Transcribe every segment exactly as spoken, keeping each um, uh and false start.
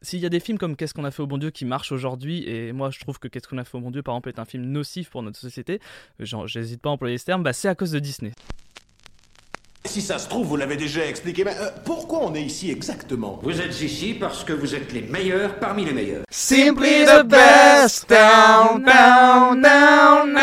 s'il y a des films comme Qu'est-ce qu'on a fait au bon Dieu qui marchent aujourd'hui, et moi je trouve que Qu'est-ce qu'on a fait au bon Dieu par exemple est un film nocif pour notre société, genre, j'hésite pas à employer ce terme, bah, c'est à cause de Disney. Si ça se trouve, vous l'avez déjà expliqué, mais euh, pourquoi on est ici exactement? Vous êtes ici parce que vous êtes les meilleurs parmi les meilleurs. Simply the best, down, down, down,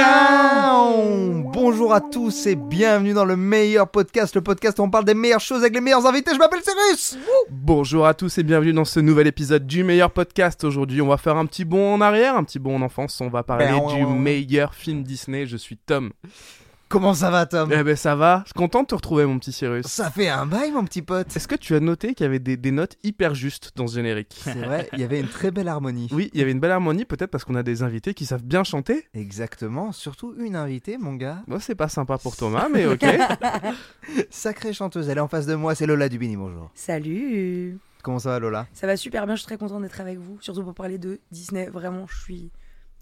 down. Bonjour à tous et bienvenue dans le meilleur podcast, le podcast où on parle des meilleures choses avec les meilleurs invités. Je m'appelle Cyrus. Bonjour à tous et bienvenue dans ce nouvel épisode du meilleur podcast. Aujourd'hui, on va faire un petit bond en arrière, un petit bond en enfance. On va parler Ben, on- du meilleur film Disney. Je suis Tom. Comment ça va, Tom? Eh ben ça va. Je suis content de te retrouver, mon petit Cyrus. Ça fait un bail, mon petit pote. Est-ce que tu as noté qu'il y avait des, des notes hyper justes dans ce générique? C'est vrai, il y avait une très belle harmonie. Oui, il y avait une belle harmonie, peut-être parce qu'on a des invités qui savent bien chanter. Exactement, surtout une invitée, mon gars. Bon, c'est pas sympa pour Thomas, mais ok. Sacrée chanteuse, elle est en face de moi, c'est Lola Dubini, bonjour. Salut. Comment ça va, Lola? Ça va super bien, je suis très contente d'être avec vous, surtout pour parler de Disney, vraiment, je suis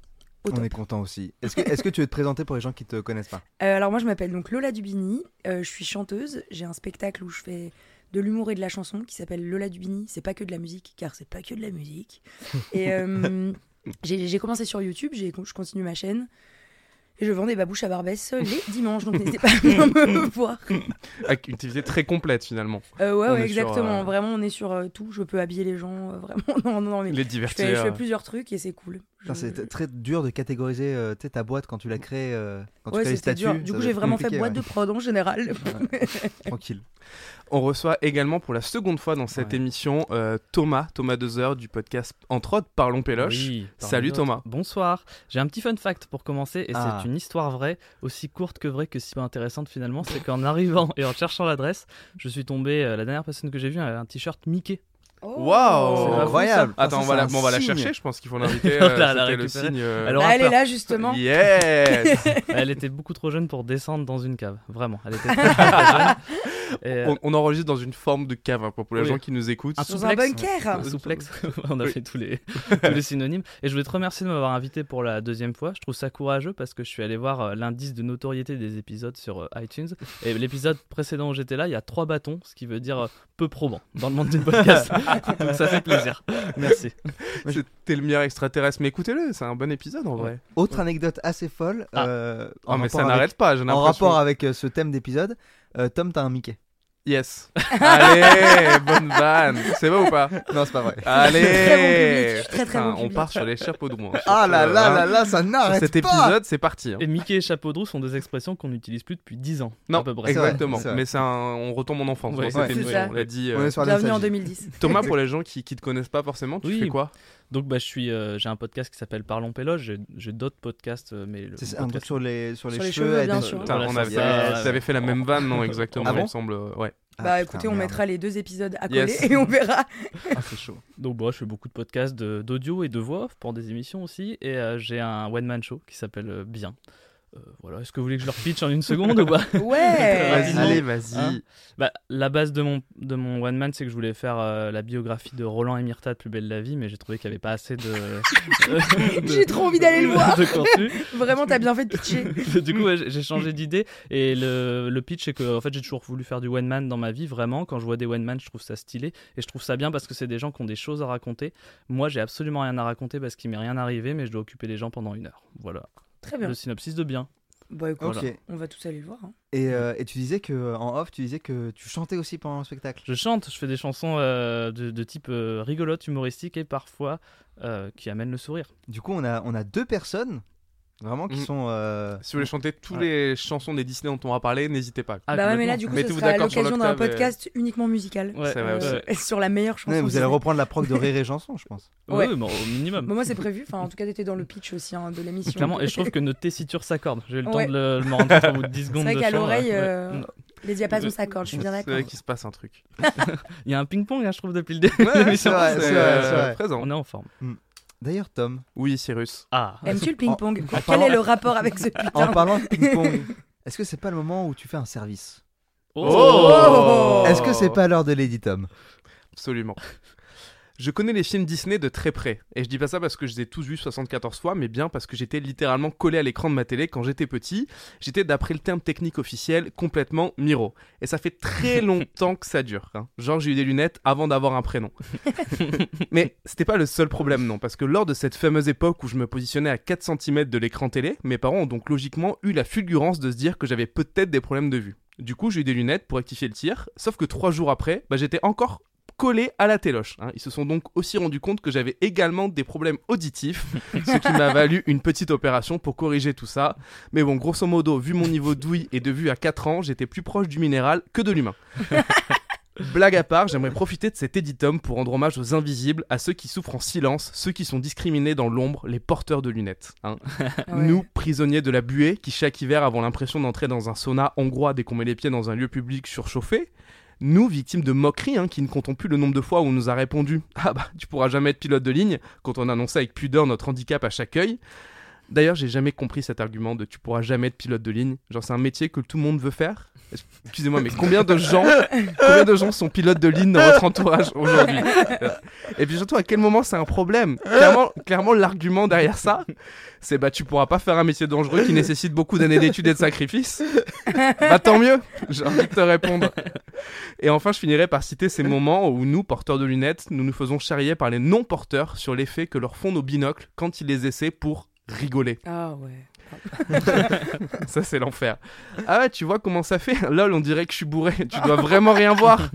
au top. On est content aussi. Est-ce que, est-ce que tu veux te présenter pour les gens qui te connaissent pas? Euh, alors moi je m'appelle donc Lola Dubini, euh, je suis chanteuse, j'ai un spectacle où je fais de l'humour et de la chanson qui s'appelle Lola Dubini, c'est pas que de la musique, car c'est pas que de la musique. Et euh, j'ai, j'ai commencé sur YouTube, j'ai, je continue ma chaîne. Et je vends des babouches à Barbès les dimanches, donc n'hésitez pas à venir me voir. Avec une activité très complète finalement. Euh, ouais, On ouais est sur, exactement. euh, Vraiment, on est sur euh, tout. Je peux habiller les gens, euh, vraiment. Non, non, non, mais Les je divertir. fais, je fais plusieurs trucs et c'est cool. Putain, Je- c'est t- très dur de catégoriser euh, tu sais, ta boîte quand tu l'as créée, euh, quand Ouais, tu crées les c'était statuts. dur. Du ça coup, doit j'ai être vraiment fait compliqué, boîte ouais. de prod en général. Tranquille. On reçoit également pour la seconde fois dans cette Ouais. émission euh, Thomas, Thomas Dozer du podcast Entre autres Parlons Péloche. Oui, parmi Salut d'autres. Thomas. Bonsoir. J'ai un petit fun fact pour commencer, et Ah. c'est une histoire vraie, aussi courte que vraie que si peu intéressante finalement. C'est qu'en arrivant et en cherchant l'adresse, je suis tombé, euh, la dernière personne que j'ai vue, avait un t-shirt Mickey. Waouh, C'est incroyable. Attends, Ça, on va, c'est la, un bon, on va la signe. chercher, je pense qu'il faut l'inviter. On euh, va la C'était le récupérer. signe. euh, Elle Bah, aura elle est peur. là justement. Yes. Elle était beaucoup trop jeune pour descendre dans une cave, vraiment. Elle était très, très jeune. Et, euh, on, on enregistre dans une forme de cave hein, pour, pour les Oui. gens qui nous écoutent. Un Dans un souplex. bunker. Un souplex. On a Oui. fait tous les, tous les synonymes. Et je voulais te remercier de m'avoir invité pour la deuxième fois. Je trouve ça courageux parce que je suis allé voir euh, l'indice de notoriété des épisodes sur euh, iTunes. Et l'épisode précédent où j'étais là, il y a trois bâtons, ce qui veut dire euh, peu probant dans le monde du podcast. Donc ça fait plaisir. Merci. C'était le meilleur extraterrestre, mais écoutez-le, c'est un bon épisode en vrai. Autre anecdote assez folle. Ah. euh, Ah, en mais rapport ça avec- n'arrête pas, j'ai En l'impression. rapport avec euh, ce thème d'épisode, euh, Tom, t'as un Mickey. Yes. Allez, bonne vanne. C'est vrai ou pas? Non, c'est pas vrai. Allez. Très bon public, très, très Putain, bon on public. part sur les chapeaux de roue. hein. Ah là Sur, là euh, là là, ça Sur n'arrête cet pas. épisode, c'est parti. hein. Et Mickey et chapeau de roue sont deux expressions qu'on n'utilise plus depuis dix ans. Non, à peu près. C'est vrai, exactement. c'est vrai. Mais c'est un... on retombe en enfance Ouais, dans cette ouais, c'est émission. ça. On l'a dit. On euh, est sur la Bienvenue en nostalgie. deux mille dix. Thomas, pour les gens qui qui te connaissent pas forcément, tu Oui. fais quoi? Donc bah, je suis, euh, j'ai un podcast qui s'appelle Parlons Péloche. J'ai, j'ai d'autres podcasts, euh, mais le C'est mon un truc podcast- sur les, sur les Sur les cheveux. cheveux, et bien des- sûr. Putain, Voilà, on ça, avait, ça, tu avais fait la même vanne, non exactement, Ah il bon me semble. euh, Ouais. Ah, Bah putain, écoutez, on merde. mettra les deux épisodes à coller Yes. et on verra. Ah, c'est chaud. Donc bah, je fais beaucoup de podcasts de- d'audio et de voix off pour des émissions aussi. Et euh, j'ai un one-man show qui s'appelle euh, Bien. Euh, voilà, est-ce que vous voulez que je leur pitch en une seconde ou pas? Ouais. Vas-y. Allez, vas-y. Hein Bah, la base de mon, de mon one man, c'est que je voulais faire euh, la biographie de Roland et Myrtha de Plus belle la vie, mais j'ai trouvé qu'il n'y avait pas assez de. de- J'ai trop envie d'aller le voir. de contenu. Vraiment, t'as bien fait de pitcher. Du coup, ouais, j'ai j'ai changé d'idée. Et le, le pitch, c'est que en fait, j'ai toujours voulu faire du one man dans ma vie, vraiment. Quand je vois des one man, je trouve ça stylé. Et je trouve ça bien parce que c'est des gens qui ont des choses à raconter. Moi, j'ai absolument rien à raconter parce qu'il m'est rien arrivé, mais je dois occuper les gens pendant une heure. Voilà. Très bien. Le synopsis de Bien. Bah écoute, Ok. on va tous aller le voir. hein. Et, euh, et tu disais que en off, tu disais que tu chantais aussi pendant le spectacle. Je chante, je fais des chansons euh, de, de type euh, rigolote, humoristique et parfois euh, qui amènent le sourire. Du coup, on a, on a deux personnes vraiment qui Mm. sont. euh, Si vous voulez chanter toutes Ouais. les chansons des Disney dont on va parler, n'hésitez pas. Ah, bah ouais, mais là, complètement. du coup, Mettez-vous ce sera à d'accord sur l'occasion d'un l'octave et- podcast uniquement musical. Ouais, C'est vrai aussi. Euh, sur la meilleure chanson. ouais, vous allez Disney. reprendre la prog de Rire et Chanson, je pense. Ouais, Ouais. bon, au minimum. Bah, moi, c'est prévu. Enfin, en tout cas, t'étais dans le pitch aussi hein, de l'émission. Clairement, et je trouve que notre tessiture s'accorde. J'ai eu le Ouais. temps de le, de me rendre compte au bout de dix C'est secondes vrai de qu'à chant, l'oreille, ouais. euh, Ouais. les diapasons s'accordent. Je suis bien C'est d'accord. vrai qu'il se passe un truc. Il y a un ping-pong, hein, je trouve, depuis le début. Ouais, de l'émission. c'est vrai, C'est c'est vrai, euh, c'est vrai. présent. On est en forme. D'ailleurs, Tom, Oui, Cyrus. Ah, Aimes-tu le ping-pong En- en Quel parlant- est le rapport avec ce en putain parlant de ping-pong, est-ce que c'est pas le moment où tu fais un service? oh, Oh Est-ce que c'est pas l'heure de Lady Tom? Absolument. Je connais les films Disney de très près, et je dis pas ça parce que je les ai tous vus soixante-quatorze fois, mais bien parce que j'étais littéralement collé à l'écran de ma télé quand j'étais petit. J'étais, d'après le terme technique officiel, complètement miro. Et ça fait très longtemps que ça dure. Hein. Genre j'ai eu des lunettes avant d'avoir un prénom. Mais c'était pas le seul problème, non, parce que lors de cette fameuse époque où je me positionnais à quatre centimètres de l'écran télé, mes parents ont donc logiquement eu la fulgurance de se dire que j'avais peut-être des problèmes de vue. Du coup, j'ai eu des lunettes pour rectifier le tir, sauf que trois jours après, bah, j'étais encore collé à la téloche. Hein. Ils se sont donc aussi rendus compte que j'avais également des problèmes auditifs, ce qui m'a valu une petite opération pour corriger tout ça. Mais bon, grosso modo, vu mon niveau d'ouïe et de vue à quatre ans, j'étais plus proche du minéral que de l'humain. Blague à part, j'aimerais profiter de cet éditum pour rendre hommage aux invisibles, à ceux qui souffrent en silence, ceux qui sont discriminés dans l'ombre, les porteurs de lunettes. Hein. Ouais. Nous, prisonniers de la buée, qui chaque hiver avons l'impression d'entrer dans un sauna hongrois dès qu'on met les pieds dans un lieu public surchauffé. Nous, victimes de moqueries, hein, qui ne comptons plus le nombre de fois où on nous a répondu « Ah bah, tu pourras jamais être pilote de ligne » quand on annonçait avec pudeur notre handicap à chaque œil. D'ailleurs, j'ai jamais compris cet argument de « tu pourras jamais être pilote de ligne ». Genre, c'est un métier que tout le monde veut faire. Excusez-moi, mais combien de gens, combien de gens sont pilotes de ligne dans votre entourage aujourd'hui ? Et puis surtout, à quel moment c'est un problème ? Clairement, clairement, l'argument derrière ça, c'est bah tu pourras pas faire un métier dangereux qui nécessite beaucoup d'années d'études et de sacrifices. Bah tant mieux, j'ai envie de te répondre. Et enfin, je finirai par citer ces moments où nous, porteurs de lunettes, nous nous faisons charrier par les non-porteurs sur l'effet que leur font nos binocles quand ils les essaient pour rigoler. Ah ouais. Ça c'est l'enfer. Ah ouais, tu vois comment ça fait ? Lol, on dirait que je suis bourré. Tu dois vraiment rien voir.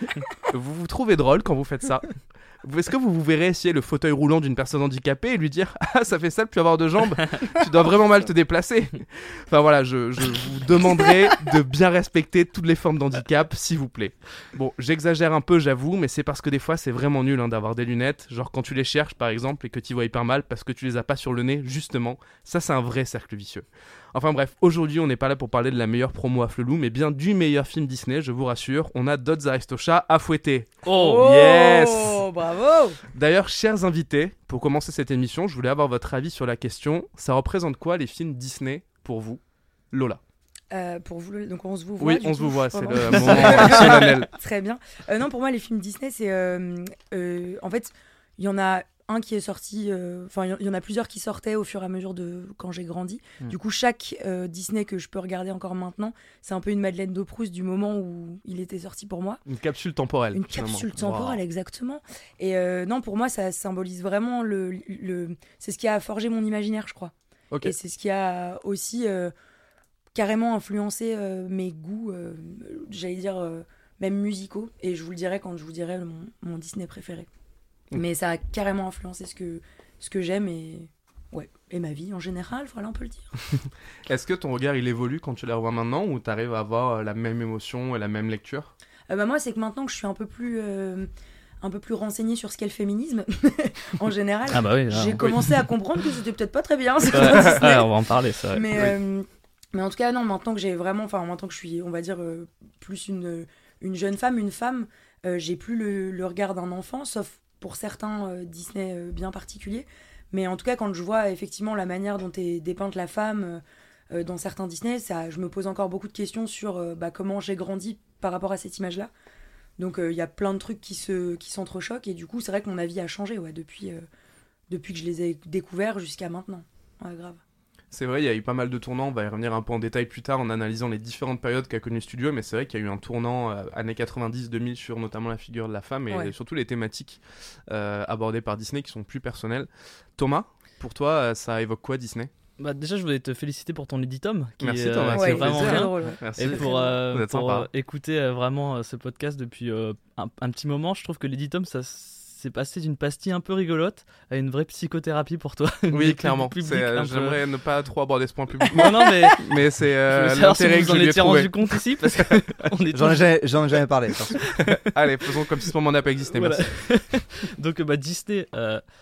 Vous vous trouvez drôle quand vous faites ça ? Est-ce que vous vous verrez essayer le fauteuil roulant d'une personne handicapée et lui dire « Ah, ça fait ça de plus avoir de jambes ? Tu dois vraiment mal te déplacer. » Enfin voilà, je, je vous demanderai de bien respecter toutes les formes d'handicap, s'il vous plaît. Bon, j'exagère un peu, j'avoue, mais c'est parce que des fois, c'est vraiment nul hein, d'avoir des lunettes. Genre quand tu les cherches, par exemple, et que tu vois hyper mal parce que tu les as pas sur le nez, justement. Ça, c'est un vrai cercle vicieux. Enfin bref, aujourd'hui, on n'est pas là pour parler de la meilleure promo à Flelou, mais bien du meilleur film Disney, je vous rassure. On a d'autres Aristochats à fouetter. Oh, yes. Bravo. D'ailleurs, chers invités, pour commencer cette émission, je voulais avoir votre avis sur la question. Ça représente quoi les films Disney pour vous, Lola ? Euh, pour vous, donc on se vous voit. Oui, du on coup, se vous voit, c'est pendant... le moment solennel. Très bien. Euh, non, pour moi, les films Disney, c'est euh, euh, en fait, il y en a un qui est sorti, enfin, euh, il y en a plusieurs qui sortaient au fur et à mesure de quand j'ai grandi. Mm. Du coup, chaque euh, Disney que je peux regarder encore maintenant, c'est un peu une Madeleine de Proust du moment où il était sorti pour moi. Une capsule temporelle. Une finalement. capsule temporelle, wow. Exactement. Et euh, non, pour moi, ça symbolise vraiment le, le, c'est ce qui a forgé mon imaginaire, je crois. Okay. Et c'est ce qui a aussi euh, carrément influencé euh, mes goûts, euh, j'allais dire euh, même musicaux. Et je vous le dirai quand je vous dirai mon, mon Disney préféré. Mais ça a carrément influencé ce que, ce que j'aime et, ouais, et ma vie en général, voilà, on peut le dire. Est-ce que ton regard, il évolue quand tu les revois maintenant ou tu arrives à avoir la même émotion et la même lecture ? euh, bah Moi, c'est que maintenant que je suis un peu plus, euh, un peu plus renseignée sur ce qu'est le féminisme, en général, ah bah oui, là, j'ai oui. commencé à comprendre que c'était peut-être pas très bien. Ouais, ouais, on va en parler, ça. Mais, oui. euh, mais en tout cas, non, maintenant que j'ai vraiment, enfin, maintenant que je suis, on va dire, euh, plus une, une jeune femme, une femme, euh, j'ai plus le, le regard d'un enfant, sauf pour certains euh, Disney euh, bien particuliers. Mais en tout cas, quand je vois effectivement la manière dont est dépeinte la femme euh, dans certains Disney, ça, je me pose encore beaucoup de questions sur euh, bah, comment j'ai grandi par rapport à cette image-là. Donc il euh, y a plein de trucs qui, se, qui s'entrechoquent. Et du coup, c'est vrai que mon avis a changé ouais, depuis, euh, depuis que je les ai découverts jusqu'à maintenant. Ouais, grave. C'est vrai, il y a eu pas mal de tournants, on va y revenir un peu en détail plus tard en analysant les différentes périodes qu'a connu le studio, mais c'est vrai qu'il y a eu un tournant euh, années quatre-vingt-dix deux mille sur notamment la figure de la femme et ouais. surtout les thématiques euh, abordées par Disney qui sont plus personnelles. Thomas, pour toi, euh, ça évoque quoi Disney ? Bah déjà, je voulais te féliciter pour ton éditum. Qui Merci est, Thomas, euh, c'est ouais, vraiment bien. Drôle, ouais. Merci. Et pour, euh, pour euh, écouter euh, vraiment euh, ce podcast depuis euh, un, un petit moment, je trouve que l'éditum, ça c'est passé d'une pastille un peu rigolote à une vraie psychothérapie pour toi. Oui, clairement. C'est, euh, j'aimerais peu... ne pas trop aborder ce point public. Non, non, mais, mais c'est euh, je veux l'intérêt si que je lui ai étiez rendu compte ici parce que on est j'en, tous... ai jamais, j'en ai jamais parlé. Allez, faisons comme si ce moment n'a pas existé. Voilà. Merci. Donc, bah, Disney. Euh...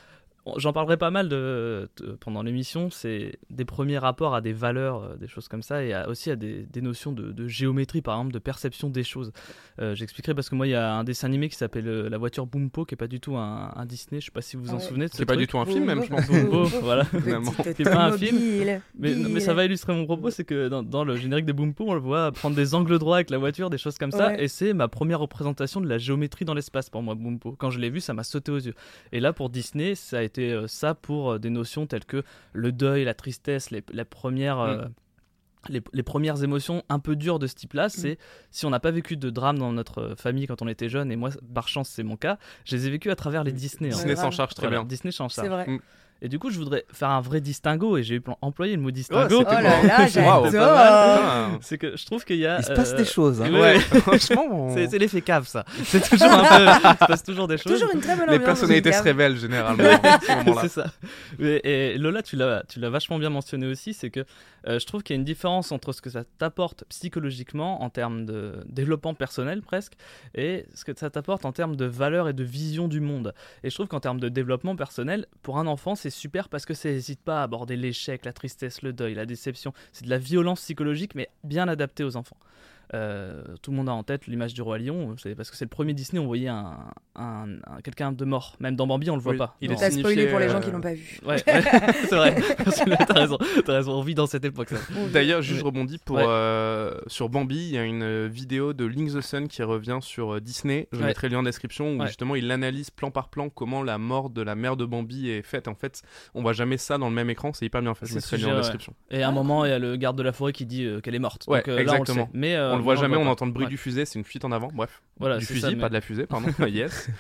j'en parlerai pas mal de, de, pendant l'émission, c'est des premiers rapports à des valeurs, euh, des choses comme ça, et à, aussi à des, des notions de, de géométrie, par exemple, de perception des choses. Euh, j'expliquerai parce que moi, il y a un dessin animé qui s'appelle euh, La voiture Boompo, qui est pas du tout un, un Disney, je sais pas si vous vous Ah en ouais. souvenez de ce C'est pas truc. du tout un film, même, je pense. Boompo, voilà. Finalement. C'est pas un film. Automobile, Mais, non, mais ça va illustrer mon propos, c'est que dans, dans le générique de Boompo, on le voit prendre des angles droits avec la voiture, des choses comme ça, Ouais. et c'est ma première représentation de la géométrie dans l'espace pour moi, Boompo. Quand je l'ai vu, ça m'a sauté aux yeux. Et là, pour Disney, ça a été euh, ça pour euh, des notions telles que le deuil, la tristesse, les, la première, euh, Mm. les, les premières émotions un peu dures de ce type-là. C'est si on n'a pas vécu de drame dans notre famille quand on était jeune, et moi, par chance, c'est mon cas, je les ai vécus à travers les Disney. en Disney fait. s'en charge très Voilà, bien. Disney s'en charge. C'est vrai. Mm. Et du coup, je voudrais faire un vrai distinguo, et j'ai employé le mot Oh, distingo. c'était Oh là là, Waouh. j'adore. Ah. C'est que je trouve qu'il y a. Il se passe euh, des choses. Hein. ouais, Ouais, franchement. C'est, c'est l'effet cave, ça. C'est toujours un peu. Il se passe toujours des choses. Toujours une très bonne Les ambiance. personnalités dans se une cave. révèlent généralement à ce moment-là. C'est ça. Et, et Lola, tu l'as, tu l'as vachement bien mentionné aussi, c'est que euh, je trouve qu'il y a une différence entre ce que ça t'apporte psychologiquement en termes de développement personnel presque, et ce que ça t'apporte en termes de valeur et de vision du monde. Et je trouve qu'en termes de développement personnel, pour un enfant, c'est super parce que ça n'hésite pas à aborder l'échec, la tristesse, le deuil, la déception. C'est de la violence psychologique, mais bien adaptée aux enfants. Euh, tout le monde a en tête l'image du roi lion, c'est parce que c'est le premier Disney où on voyait un, un, un- quelqu'un de mort. Même dans Bambi, on le voit Oui, pas. il Non. est T'as spoilé signifié, pour les gens euh, qui l'ont pas vu. Ouais, ouais, c'est vrai. T'as raison, t'as raison. On vit dans cette époque. Ça. D'ailleurs, juste Ouais. je rebondis pour Ouais. euh, sur Bambi, il y a une euh, vidéo de Link the Sun qui revient sur euh, Disney. Je Ouais. mettrai le lien en description où Ouais. justement il analyse plan par plan comment la mort de la mère de Bambi est faite. En fait, on voit jamais ça dans le même écran. C'est hyper bien fait. Je C'est mettrai le lien suggéré, en ouais. description. Et à un moment, il y a le garde de la forêt qui dit euh, qu'elle est morte. Ouais, Donc euh, là, exactement. on le sait. Mais, euh, on le voit mais jamais. On voit entend le bruit pas. du fusil. C'est une fuite en avant. Bref, Voilà, du c'est fusil, ça, mais- pas de la fusée, pardon. Yes.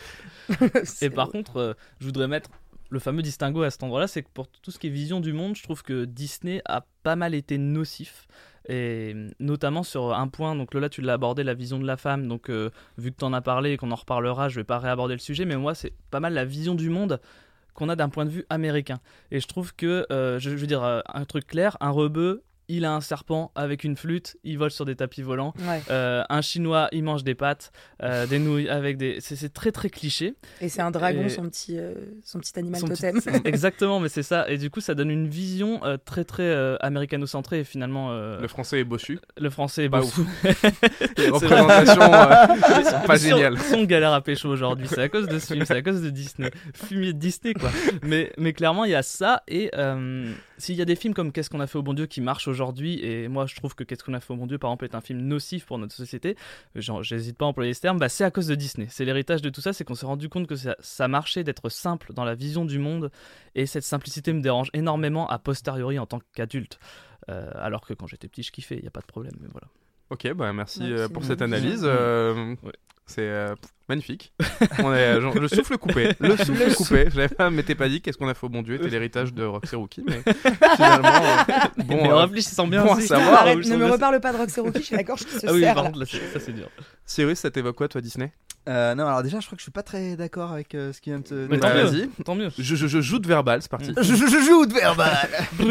Et par contre, euh, je voudrais mettre le fameux distinguo à cet endroit-là, c'est que pour tout ce qui est vision du monde, je trouve que Disney a pas mal été nocif. Et notamment sur un point, donc Lola, tu l'as abordé, la vision de la femme. Donc, euh, vu que tu en as parlé et qu'on en reparlera, je vais pas réaborder le sujet, mais moi, c'est pas mal la vision du monde qu'on a d'un point de vue américain. Et je trouve que, euh, je, je veux dire, euh, un truc clair, un rebeu, il a un serpent avec une flûte, il vole sur des tapis volants. Ouais. Euh, un chinois, il mange des pâtes, euh, des nouilles avec des. C'est, c'est très très cliché. Et c'est un dragon, Et- son petit, euh, son petit animal Son petit- totem. Exactement, mais c'est ça. Et du coup, ça donne une vision euh, très très euh, américano-centrée. Et finalement, euh, Le français est bossu. le français est Pas beaucoup. Les représentations euh, sont pas Si on- géniales. si on galère à pécho aujourd'hui, c'est à cause de ce film, c'est à cause de Disney. Fumier de Disney, quoi. Mais, mais clairement, il y a ça. Et euh, s'il y a des films comme Qu'est-ce qu'on a fait au bon Dieu qui marchent aujourd'hui, et moi je trouve que Qu'est-ce qu'on a fait au bon Dieu, par exemple, est un film nocif pour notre société, genre, j'hésite pas à employer ce terme, bah, c'est à cause de Disney. C'est l'héritage de tout ça, c'est qu'on s'est rendu compte que ça, ça marchait d'être simple dans la vision du monde. Et cette simplicité me dérange énormément a posteriori en tant qu'adulte. Euh, alors que quand j'étais petit, je kiffais, il n'y a pas de problème. Mais voilà. Ok, bah merci Ouais, euh, c'est pour bien. cette analyse. Ouais. euh, Ouais. C'est euh, pff, magnifique. On est, genre, le souffle coupé. Le souffle coupé. Je l'avais pas, m'étais pas dit qu'est-ce qu'on a fait au bon Dieu était l'héritage de Roxy Rookie, mais finalement, euh, bon, mais en euh, réfléchissant bien bon à aussi. savoir. Arrête, où je ne me sens- reparle pas de Roxy Rookie, j'ai la gorge qui se Ah oui, serre. par là. contre, là, c'est- ça c'est dur. Cyrus, ça t'évoque quoi, toi, Disney? Euh, non, alors déjà, je crois que je suis pas très d'accord avec euh, ce qui vient de te. Mais Bah, tant vas-y. mieux, tant mieux. je, je, je joue de verbal, c'est parti. Je, je, je joue de verbal.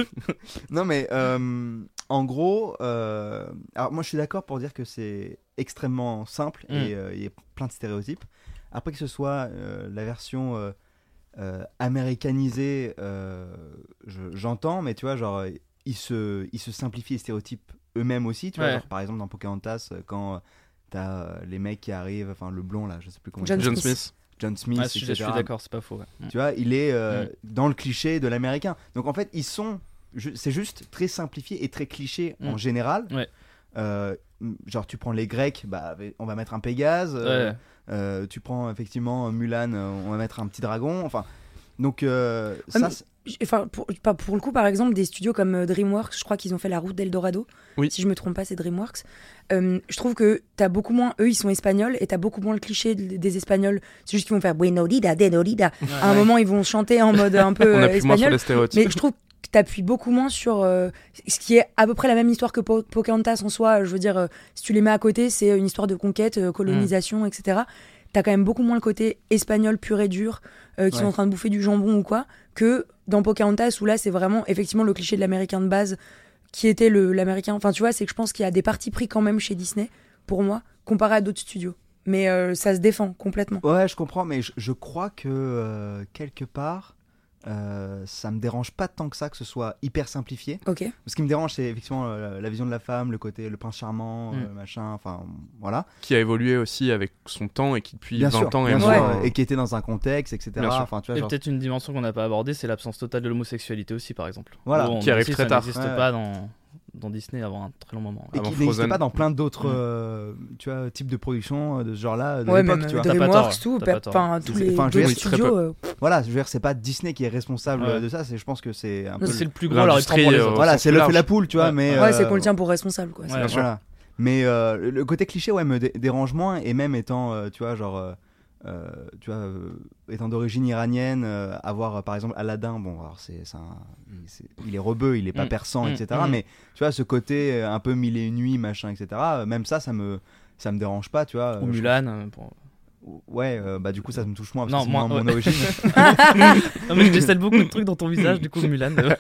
Non, mais euh, en gros, euh, alors moi je suis d'accord pour dire que c'est extrêmement simple Mm. et euh, il y a plein de stéréotypes. Après que ce soit euh, la version euh, euh, américanisée, euh, je- j'entends, mais tu vois, genre, euh, ils se, ils se simplifient les stéréotypes eux-mêmes aussi. Tu vois, Ouais. genre, par exemple, dans Pocahontas, euh, quand euh, t'as euh, les mecs qui arrivent, enfin le blond là, je sais plus comment il John s'appelle. John Smith. John Smith, Ah, je, suis- je suis et cetera. d'accord, c'est pas faux. ouais. Tu vois, il est euh, Mm. dans le cliché de l'américain. Donc en fait, ils sont. ju- C'est juste très simplifié et très cliché en Mm. général. Ouais. Euh, m- genre, tu prends les Grecs, bah, on va mettre un Pégase. euh, Ouais. euh, tu prends effectivement Mulan, euh, on va mettre un petit dragon. Enfin, donc euh, ça. mais- c'est- Enfin, pour, pas- pour le coup, par exemple, des studios comme euh, DreamWorks, je crois qu'ils ont fait La Route d'Eldorado. Oui. Si je me trompe pas, c'est DreamWorks. Euh, je trouve que t'as beaucoup moins. Eux, ils sont espagnols et t'as beaucoup moins le cliché de- des Espagnols. C'est juste qu'ils vont faire Bueno Dida, Deno Dida. À un moment, ils vont chanter en mode un peu On euh, appuie moins sur espagnol. les stéréotypes. Mais je trouve que t'appuies beaucoup moins sur euh, ce qui est à peu près la même histoire que Po- Pocahontas en soi. Je veux dire, euh, si tu les mets à côté, c'est une histoire de conquête, euh, colonisation, et cetera. T'as quand même beaucoup moins le côté espagnol pur et dur, euh, qui Ouais. sont en train de bouffer du jambon ou quoi, que dans Pocahontas où là, c'est vraiment effectivement le cliché de l'américain de base qui était le, l'américain. Enfin, tu vois, c'est que je pense qu'il y a des partis pris quand même chez Disney, pour moi, comparé à d'autres studios. Mais euh, ça se défend complètement. Ouais, je comprends, mais je, je crois que euh, quelque part, euh, ça me dérange pas tant que ça que ce soit hyper simplifié. Ok. Ce qui me dérange, c'est effectivement euh, la vision de la femme, le côté le prince charmant, Mm. euh, machin, enfin voilà. Qui a évolué aussi avec son temps et qui depuis Bien vingt sûr, ans est bien moins, sûr, euh, et qui était dans un contexte, et cetera. Bien sûr. Enfin, tu vois, Et genre- peut-être une dimension qu'on n'a pas abordée, c'est l'absence totale de l'homosexualité aussi, par exemple. Voilà. Où on- Qui arrive aussi, très ça tard. n'existe Ouais. pas dans, dans Disney avant un très long moment. et avant qui n'existait Frozen. pas dans plein d'autres Mm. euh, tu vois, types de production euh, de ce genre-là de Ouais, l'époque, même tu vois. T'as pas DreamWorks, tort, tout, t'as per- pas tort. enfin tous C'est- les enfin, je veux d'autres dire, très studios. peu. euh, Voilà, je veux dire, c'est pas Disney qui est responsable Ouais. de ça, c'est, je pense que c'est un peu. C'est le plus gros, alors il prend L'industrie, pour les euh, autres. Voilà, sens c'est plus l'œuf et large. la poule, tu vois, Ouais. mais. Ouais, c'est euh, qu'on le tient pour responsable, quoi. Ouais, c'est- bien sûr. Voilà. Mais euh, le- le côté cliché, ouais, me dé- dérange moins, et même étant, euh, tu vois, genre. euh, euh, tu vois, euh, étant d'origine iranienne, euh, avoir euh, par exemple Aladdin, bon, alors c'est, c'est un- il, c'est- il est rebeu, il est pas Mm. persan, Mm. et cetera. Mm. Mais tu vois, ce côté euh, un peu mille et une nuits, machin, et cetera. euh, Même ça, ça me, ça me dérange pas, tu vois. Ou euh, je- Mulan. euh, pour- Ouais, euh, bah du coup, ça me touche moins parce Non, que c'est moins, moins mon ouais. origine. Non, mais je décèle beaucoup de trucs dans ton visage, du coup, Mulan. euh,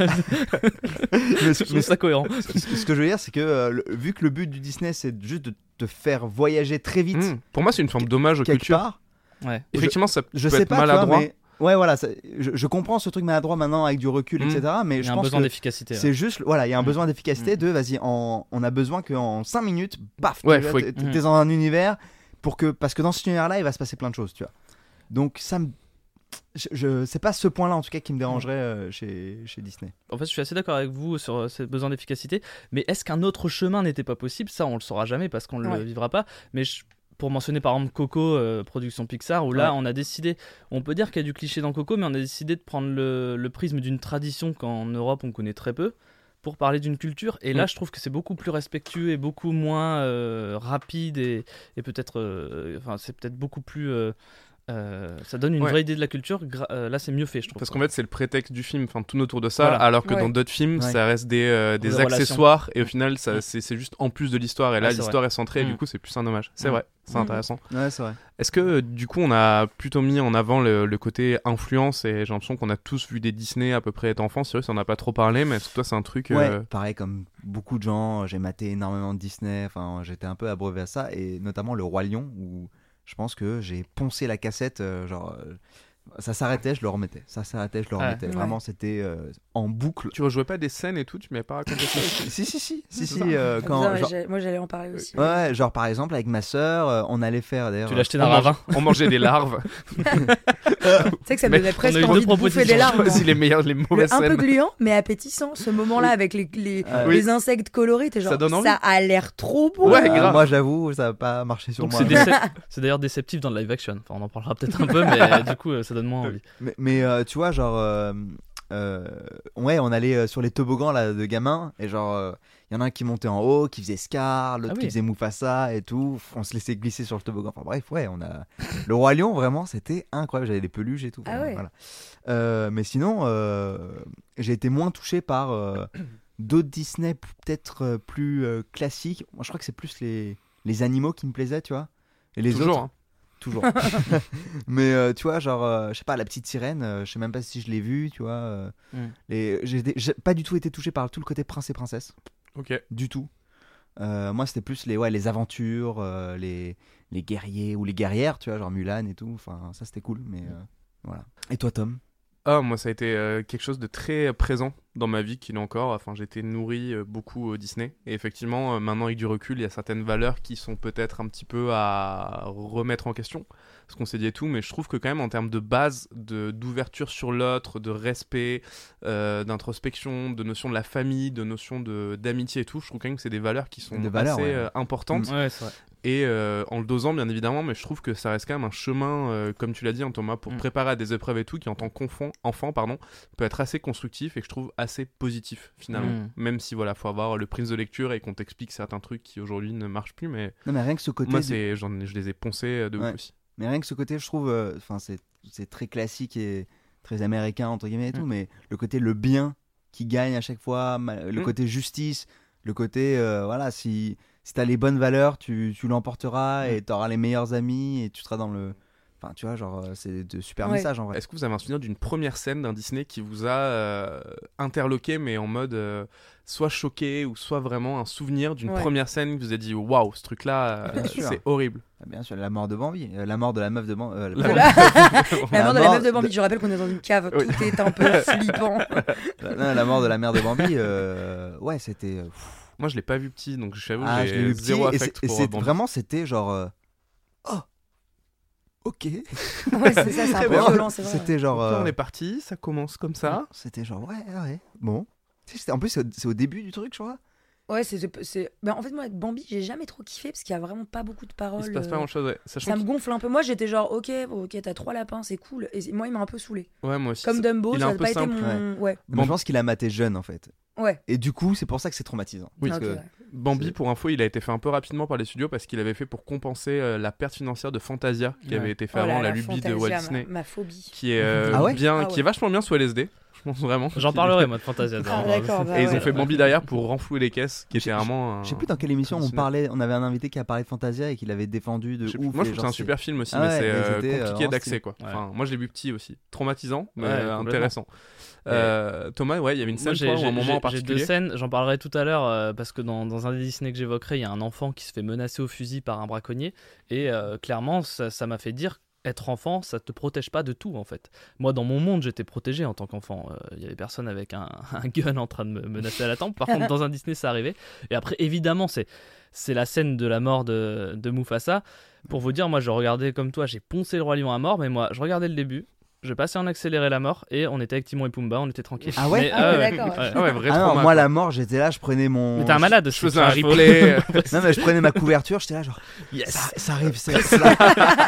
mais, je trouve ça cohérent. ce ce que je veux dire, c'est que euh, le- vu que le but du Disney, c'est juste de te faire voyager très vite Hmm. Pour moi, c'est une forme d'hommage aux quelque cultures. part, Ouais. Effectivement, ça peut je sais être pas, tu vois, maladroit. mais ouais, voilà, ça- je, je comprends ce truc maladroit maintenant avec du recul, Mm. et cetera. Mais Il y je a un pense besoin que d'efficacité. ouais. c'est juste, voilà, il y a un Mm. besoin d'efficacité. Mm. De, vas-y, en- on a besoin qu'en cinq minutes, paf, Ouais, tu faut- vois, t'es, Mm. t'es dans un univers pour que, parce que dans cet univers-là, il va se passer plein de choses, tu vois. Donc ça me, je, je- c'est pas ce point-là en tout cas qui me dérangerait euh, chez, chez Disney. En fait, je suis assez d'accord avec vous sur euh, ce besoin d'efficacité. Mais est-ce qu'un autre chemin n'était pas possible? Ça, on le saura jamais parce qu'on ne Ouais. le vivra pas. Mais je- pour mentionner par exemple Coco, euh, production Pixar, où là, Ouais. on a décidé, on peut dire qu'il y a du cliché dans Coco, mais on a décidé de prendre le, le prisme d'une tradition qu'en Europe on connaît très peu, pour parler d'une culture. Et là, Mm. je trouve que c'est beaucoup plus respectueux et beaucoup moins euh, rapide et, et peut-être, euh, enfin, c'est peut-être beaucoup plus. euh, euh, ça donne une Ouais. vraie idée de la culture. Gra- euh, là, c'est mieux fait, je trouve. Parce qu'en fait, c'est le prétexte du film, enfin, tout autour de ça, Voilà. alors que Ouais. dans d'autres films, Ouais. ça reste des, euh, des Des relations. accessoires, et au final, ça, Mm. c'est, c'est juste en plus de l'histoire, et là, Ouais, c'est l'histoire est centrée, et Mm. du coup, c'est plus un hommage. C'est Mm. vrai, c'est Mm. intéressant. Ouais, c'est vrai. Est-ce que, euh, du coup, on a plutôt mis en avant le, le côté influence, et j'ai l'impression qu'on a tous vu des Disney à peu près étant enfant, c'est vrai, ça en a pas trop parlé, mais est-ce que toi, c'est un truc. Ouais, euh, pareil comme beaucoup de gens, j'ai maté énormément de Disney, enfin j'étais un peu abreuvé à ça, et notamment le Roi Lion, où je pense que j'ai poncé la cassette, euh, genre euh, ça s'arrêtait, je le remettais, ça s'arrêtait, je le Ouais. remettais, Ouais. vraiment c'était euh, en boucle. Tu rejouais pas des scènes et tout, tu m'avais pas raconté ça si si si, si, si, ça. euh, quand, Putain, genre- j'ai- Moi, j'allais en parler aussi. ouais, genre par exemple avec ma sœur, euh, on allait faire d'ailleurs. Tu l'as acheté on, d'un mange- ravin. on mangeait des larves. Tu sais que ça me Mais donnait on presque a eu deux envie de bouffer propositions. des larmes. Choisis les meilleures, les Le mauvaises un peu scènes. gluant, mais appétissant, ce moment-là avec les, les, Euh, les insectes colorés, t'es genre, Ça donne envie. ça a l'air trop bon. Ouais, Euh, grave. moi j'avoue, ça n'a pas marché sur Donc moi. c'est, décep- c'est d'ailleurs déceptif dans le live action. Enfin, on en parlera peut-être un peu, mais du coup, euh, ça donne moins envie. Mais, mais, euh, tu vois, genre, euh, euh, ouais, on allait euh, sur les toboggans là de gamins, et genre, il y en a un qui montait en haut, qui faisait Scar, l'autre Ah oui. qui faisait Mufasa et tout. On se laissait glisser sur le toboggan. Enfin bref, ouais, on a le Roi Lion, vraiment, c'était incroyable. J'avais des peluches et tout. Ah Enfin, ouais. voilà. Euh, mais sinon, euh, j'ai été moins touché par euh, d'autres Disney peut-être euh, plus euh, classiques. Moi, je crois que c'est plus les les animaux qui me plaisaient, tu vois. Et les Toujours, autres, hein. toujours. Mais euh, tu vois, genre, euh, je sais pas, la petite sirène, euh, je sais même pas si je l'ai vue, tu vois. euh, Mm. les- j'ai été- j'ai pas du tout été touché par tout le côté prince et princesse, Ok. du tout. Euh, moi, c'était plus les, ouais, les aventures, euh, les, les guerriers ou les guerrières, tu vois, genre Mulan et tout. Enfin, ça c'était cool, mais euh, voilà. Et toi, Tom? Ah, moi, ça a été euh, quelque chose de très présent dans ma vie, qu'il est encore. Enfin, j'ai été nourri euh, beaucoup au Disney. Et effectivement, euh, maintenant, avec du recul, il y a certaines valeurs qui sont peut-être un petit peu à remettre en question. Ce qu'on s'est dit et tout. Mais je trouve que quand même, en termes de base, de, d'ouverture sur l'autre, de respect, euh, d'introspection, de notion de la famille, de notion de, d'amitié et tout, je trouve quand même que c'est des valeurs qui sont Des valeurs, assez ouais. euh, importantes. Ouais, c'est vrai. Et euh, en le dosant bien évidemment, mais je trouve que ça reste quand même un chemin, euh, comme tu l'as dit hein, Thomas, pour Mm. préparer à des épreuves et tout, qui en tant qu'enfant enfant, pardon, peut être assez constructif et que je trouve assez positif finalement. Mm. Même si voilà, faut avoir le prise de lecture et qu'on t'explique certains trucs qui aujourd'hui ne marchent plus, mais Non, mais rien que ce côté. moi du- c'est, j'en ai- je les ai poncés euh, de Ouais. ouf aussi. Mais rien que ce côté, je trouve, euh, enfin, c'est c'est très classique et très américain entre guillemets et tout, Mm. mais le côté le bien qui gagne à chaque fois, ma- le Mm. côté justice, le côté euh, voilà, si si t'as les bonnes valeurs, tu, tu l'emporteras et t'auras les meilleurs amis et tu seras dans le Enfin, tu vois, genre, euh, c'est de super Ouais. messages en vrai. Est-ce que vous avez un souvenir d'une première scène d'un Disney qui vous a euh, interloqué, mais en mode euh, soit choqué ou soit vraiment un souvenir d'une Ouais. première scène qui vous a dit waouh, ce truc-là, euh, Bien sûr. c'est horrible. Ah, bien sûr, la mort de Bambi, euh, la mort de la meuf de Bambi. euh, La- la- La La mort de la mort meuf de Bambi, de- je rappelle qu'on est dans une cave, Oui. tout est un peu flippant. la, non, la mort de la mère de Bambi, euh, ouais, c'était. euh, pff, Moi, je l'ai pas vu petit, donc j'avoue, ah, je l'ai j'ai vu petit, zéro et affect c'est- et pour c'est Bambi. vraiment, c'était genre. euh, oh, ok. Ouais, c'est ça, c'est un peu Vraiment, violent, c'est vrai. C'était genre. Donc là, euh, on est parti, ça commence comme ça. C'était genre, ouais, ouais, bon. Tu sais, c'était- En plus, c'est au, c'est au début du truc, je crois. Ouais, c'est. c'est... Ben, en fait, moi, avec Bambi, j'ai jamais trop kiffé parce qu'il y a vraiment pas beaucoup de paroles. Il se passe pas euh, grand chose, ouais. Sachant Ça me qu'il- gonfle un peu. Moi, j'étais genre, ok, bon, ok, t'as trois lapins, c'est cool. Et moi, il m'a un peu saoulé. Ouais, moi aussi. Comme ça- Dumbo, il est ça un n'a peu pas été simple. mon. Ouais, Mais Bon. je pense qu'il a maté jeune, en fait. ouais. Et du coup, c'est pour ça que c'est traumatisant. Oui. Parce Ok, que- ouais. Bambi, C'est- pour info, il a été fait un peu rapidement par les studios parce qu'il avait fait pour compenser euh, la perte financière de Fantasia qui Ouais. avait été fait Oh là avant, la là, lubie de Fantasia, Walt ma- Disney, Ma phobie. qui est euh, Ah ouais bien, Ah qui ouais. est vachement bien sous L S D. Je pense vraiment. J'en parlerai moi de Fantasia. Ah, d'ailleurs. d'accord. bah Et ils ouais. ont fait Bambi derrière pour renflouer les caisses, qui était vraiment. un- Je sais plus dans quelle émission on traditionnel. parlait. On avait un invité qui a parlé de Fantasia et qui l'avait défendu de Je sais ouf. plus. Moi, je et trouve que c'est genre, un super film aussi, Ah mais ouais, c'est mais euh, c'était, euh, compliqué vraiment d'accès stylé. quoi. Ouais. Enfin, moi, je l'ai vu petit aussi, traumatisant, mais Ouais, euh, complètement. intéressant. Euh, Thomas, ouais, il y avait une scène Moi, j'ai- toi, ou un j'ai- moment j'ai- en J'ai deux particulier. scènes, j'en parlerai tout à l'heure euh, parce que dans, dans un des Disney que j'évoquerai, il y a un enfant qui se fait menacer au fusil par un braconnier et euh, clairement ça ça m'a fait dire être enfant, ça te protège pas de tout en fait. Moi dans mon monde j'étais protégé en tant qu'enfant, il y avait personne avec un, un gun en train de me menacer à la tempe. Par contre dans un Disney ça arrivait. Et après évidemment c'est c'est la scène de la mort de, de Mufasa. Pour vous dire, moi je regardais comme toi, j'ai poncé le roi lion à mort, mais moi je regardais le début. Je passais en accéléré la mort et on était avec Timon et Pumba, on était tranquille. Ah ouais Mais, Ah ouais, euh, d'accord. ouais. Ah ouais, vrai Ah non, trauma, moi, quoi. la mort, j'étais là, je prenais mon. Mais t'es un malade Je aussi. faisais un enfin, il faut- replay. Non, mais je prenais ma couverture, j'étais là, genre. Yes. Ça, ça arrive, c'est c'est là.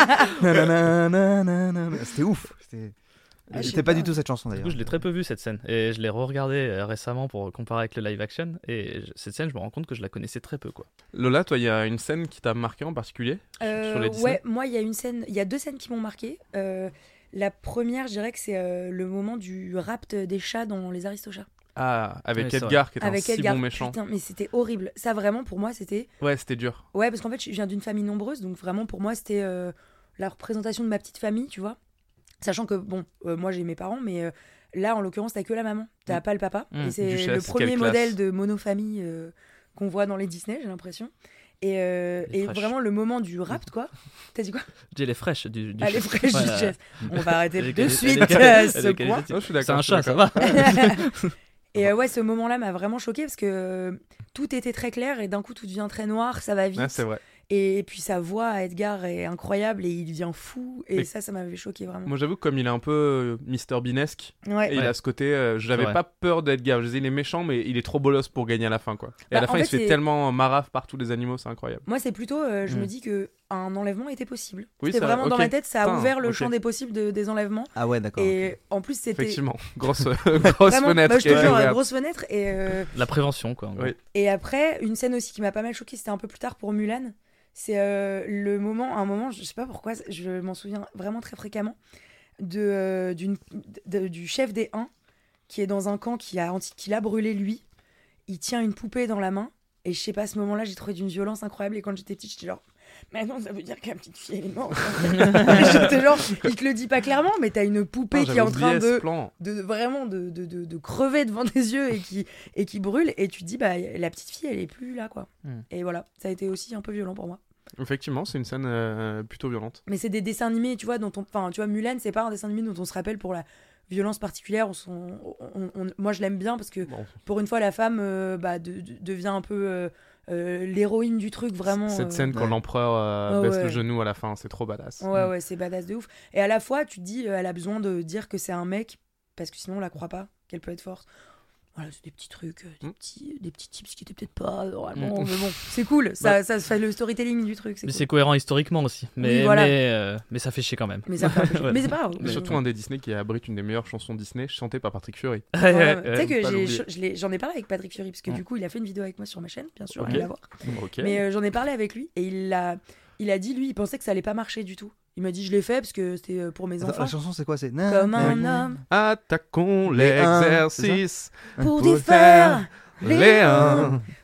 Nanana, nanana. C'était ouf. C'était Ah, je sais C'était pas pas. du tout cette chanson Du d'ailleurs. coup, je l'ai très peu vu cette scène et je l'ai re-regardé euh, récemment pour comparer avec le live action et je- cette scène, je me rends compte que je la connaissais très peu quoi. Lola, toi, il y a une scène qui t'a marqué en particulier Euh, sur les Disney ouais, moi il y a une scène, il y a deux scènes qui m'ont marqué. Euh, la première, je dirais que c'est euh, le moment du rapt des chats dans Les Aristochats. Ah, avec Ouais, c'est Edgar, qui est Avec un Edgar. si bon méchant. Putain, mais c'était horrible. Ça vraiment pour moi c'était. Ouais, c'était dur. Ouais, parce qu'en fait je viens d'une famille nombreuse, donc vraiment pour moi c'était euh, la représentation de ma petite famille, tu vois. Sachant que bon, euh, moi j'ai mes parents, mais euh, là en l'occurrence t'as que la maman, t'as Mm. pas le papa. Mm. Et c'est Duchesse, le quelle premier classe. modèle de monofamille euh, qu'on voit dans les Disney, j'ai l'impression. Et, euh, Les et fraîches. vraiment le moment du rapt quoi. T'as dit quoi? Je dis les fraîches du, du Ah, les chef. fraîches Ouais, du ouais. chef. On va arrêter Elle est de quali- suite elle est quali- euh, elle ce est point. qualitative. Non, je suis d'accord. C'est un je suis chat, ça d'accord. va. Et euh, ouais, ce moment-là m'a vraiment choqué parce que euh, tout était très clair et d'un coup tout devient très noir, ça va vite. Ouais, c'est vrai. Et puis sa voix à Edgar est incroyable et il devient fou. Et Mais- ça, ça m'avait choqué vraiment. Moi, j'avoue que comme il est un peu euh, mister Beanesque, Ouais. et il Ouais. a ce côté, euh, j'avais vrai. pas peur d'Edgar. Je disais, il est méchant, mais il est trop bolos pour gagner à la fin, quoi. Et Bah, à la en fin, il fait, se fait c'est- tellement marave par tous les animaux, c'est incroyable. Moi, c'est plutôt, euh, je Mm. me dis que un enlèvement était possible. Oui, C'était ça- vraiment dans ok. ma tête, ça a Putain, ouvert le ok. champ des possibles de- des enlèvements. Ah ouais, d'accord. Et en plus, c'était Effectivement, grosse, grosse vraiment, fenêtre. bah, je qui te est jure, ouverte. grosse fenêtre. Et euh, La prévention quoi. en gros. Oui. Et après, une scène aussi qui m'a pas mal choquée, c'était un peu plus tard pour Mulan. C'est euh, le moment, un moment, je sais pas pourquoi, je m'en souviens vraiment très fréquemment, de, euh, d'une, de- du chef des Huns qui est dans un camp qui, a, anti- qui l'a brûlé lui. Il tient une poupée dans la main. Et je sais pas, à ce moment-là, j'ai trouvé d'une violence incroyable. Et quand j'étais petite, j'étais genre, maintenant ça veut dire que la petite fille elle est morte. J'étais genre, il te le dit pas clairement, mais t'as une poupée Ah, qui est j'avais en train oublié ce de plan. de vraiment de, de, de, de crever devant tes yeux et qui, et qui brûle et tu te dis bah la petite fille elle est plus là quoi. Mm. Et voilà, ça a été aussi un peu violent pour moi. Effectivement, c'est une scène euh, plutôt violente. Mais c'est des dessins animés, tu vois, dont on, enfin tu vois Mulan c'est pas un dessin animé dont on se rappelle pour la violence particulière. On, s'en- on- on- moi je l'aime bien parce que Bon, pour une fois la femme euh, bah, de- de- devient un peu euh, euh, l'héroïne du truc vraiment. cette euh, scène quand ouais. l'empereur euh, Ah baisse ouais. le genou à la fin, c'est trop badass. Ouais ouais c'est badass de ouf. Et à la fois tu te dis euh, elle a besoin de dire que c'est un mec parce que sinon on la croit pas qu'elle peut être forte. Voilà, c'est des petits trucs, euh, des, Mm. petits, des petits tips qui étaient peut-être pas normalement, Mm. mais bon, c'est cool, ça, ça fait le storytelling du truc, c'est Mais cool. c'est cohérent historiquement aussi. Mais Oui, voilà. mais, euh, mais ça fait chier quand même. Mais ça fait un peu chier. Ouais. Mais c'est pas grave. Et mais- surtout un des Disney qui abrite une des meilleures chansons Disney chantée par Patrick Fury. Ouais, Ouais, ouais, ouais. ouais. Tu sais que pas j'ai- l'oublier. je l'ai- j'en ai parlé avec Patrick Fury, parce que Mm. du coup, il a fait une vidéo avec moi sur ma chaîne, bien sûr, Ok. allez la voir. Ok. Mais euh, j'en ai parlé avec lui, et il a, il a dit, lui, il pensait que ça allait pas marcher du tout. Il m'a dit, je l'ai fait parce que c'était euh, pour mes Attends, enfants. la chanson c'est quoi? C'est Comme un homme, Attaquons Les uns, l'exercice pour pour défaire les les uns. uns,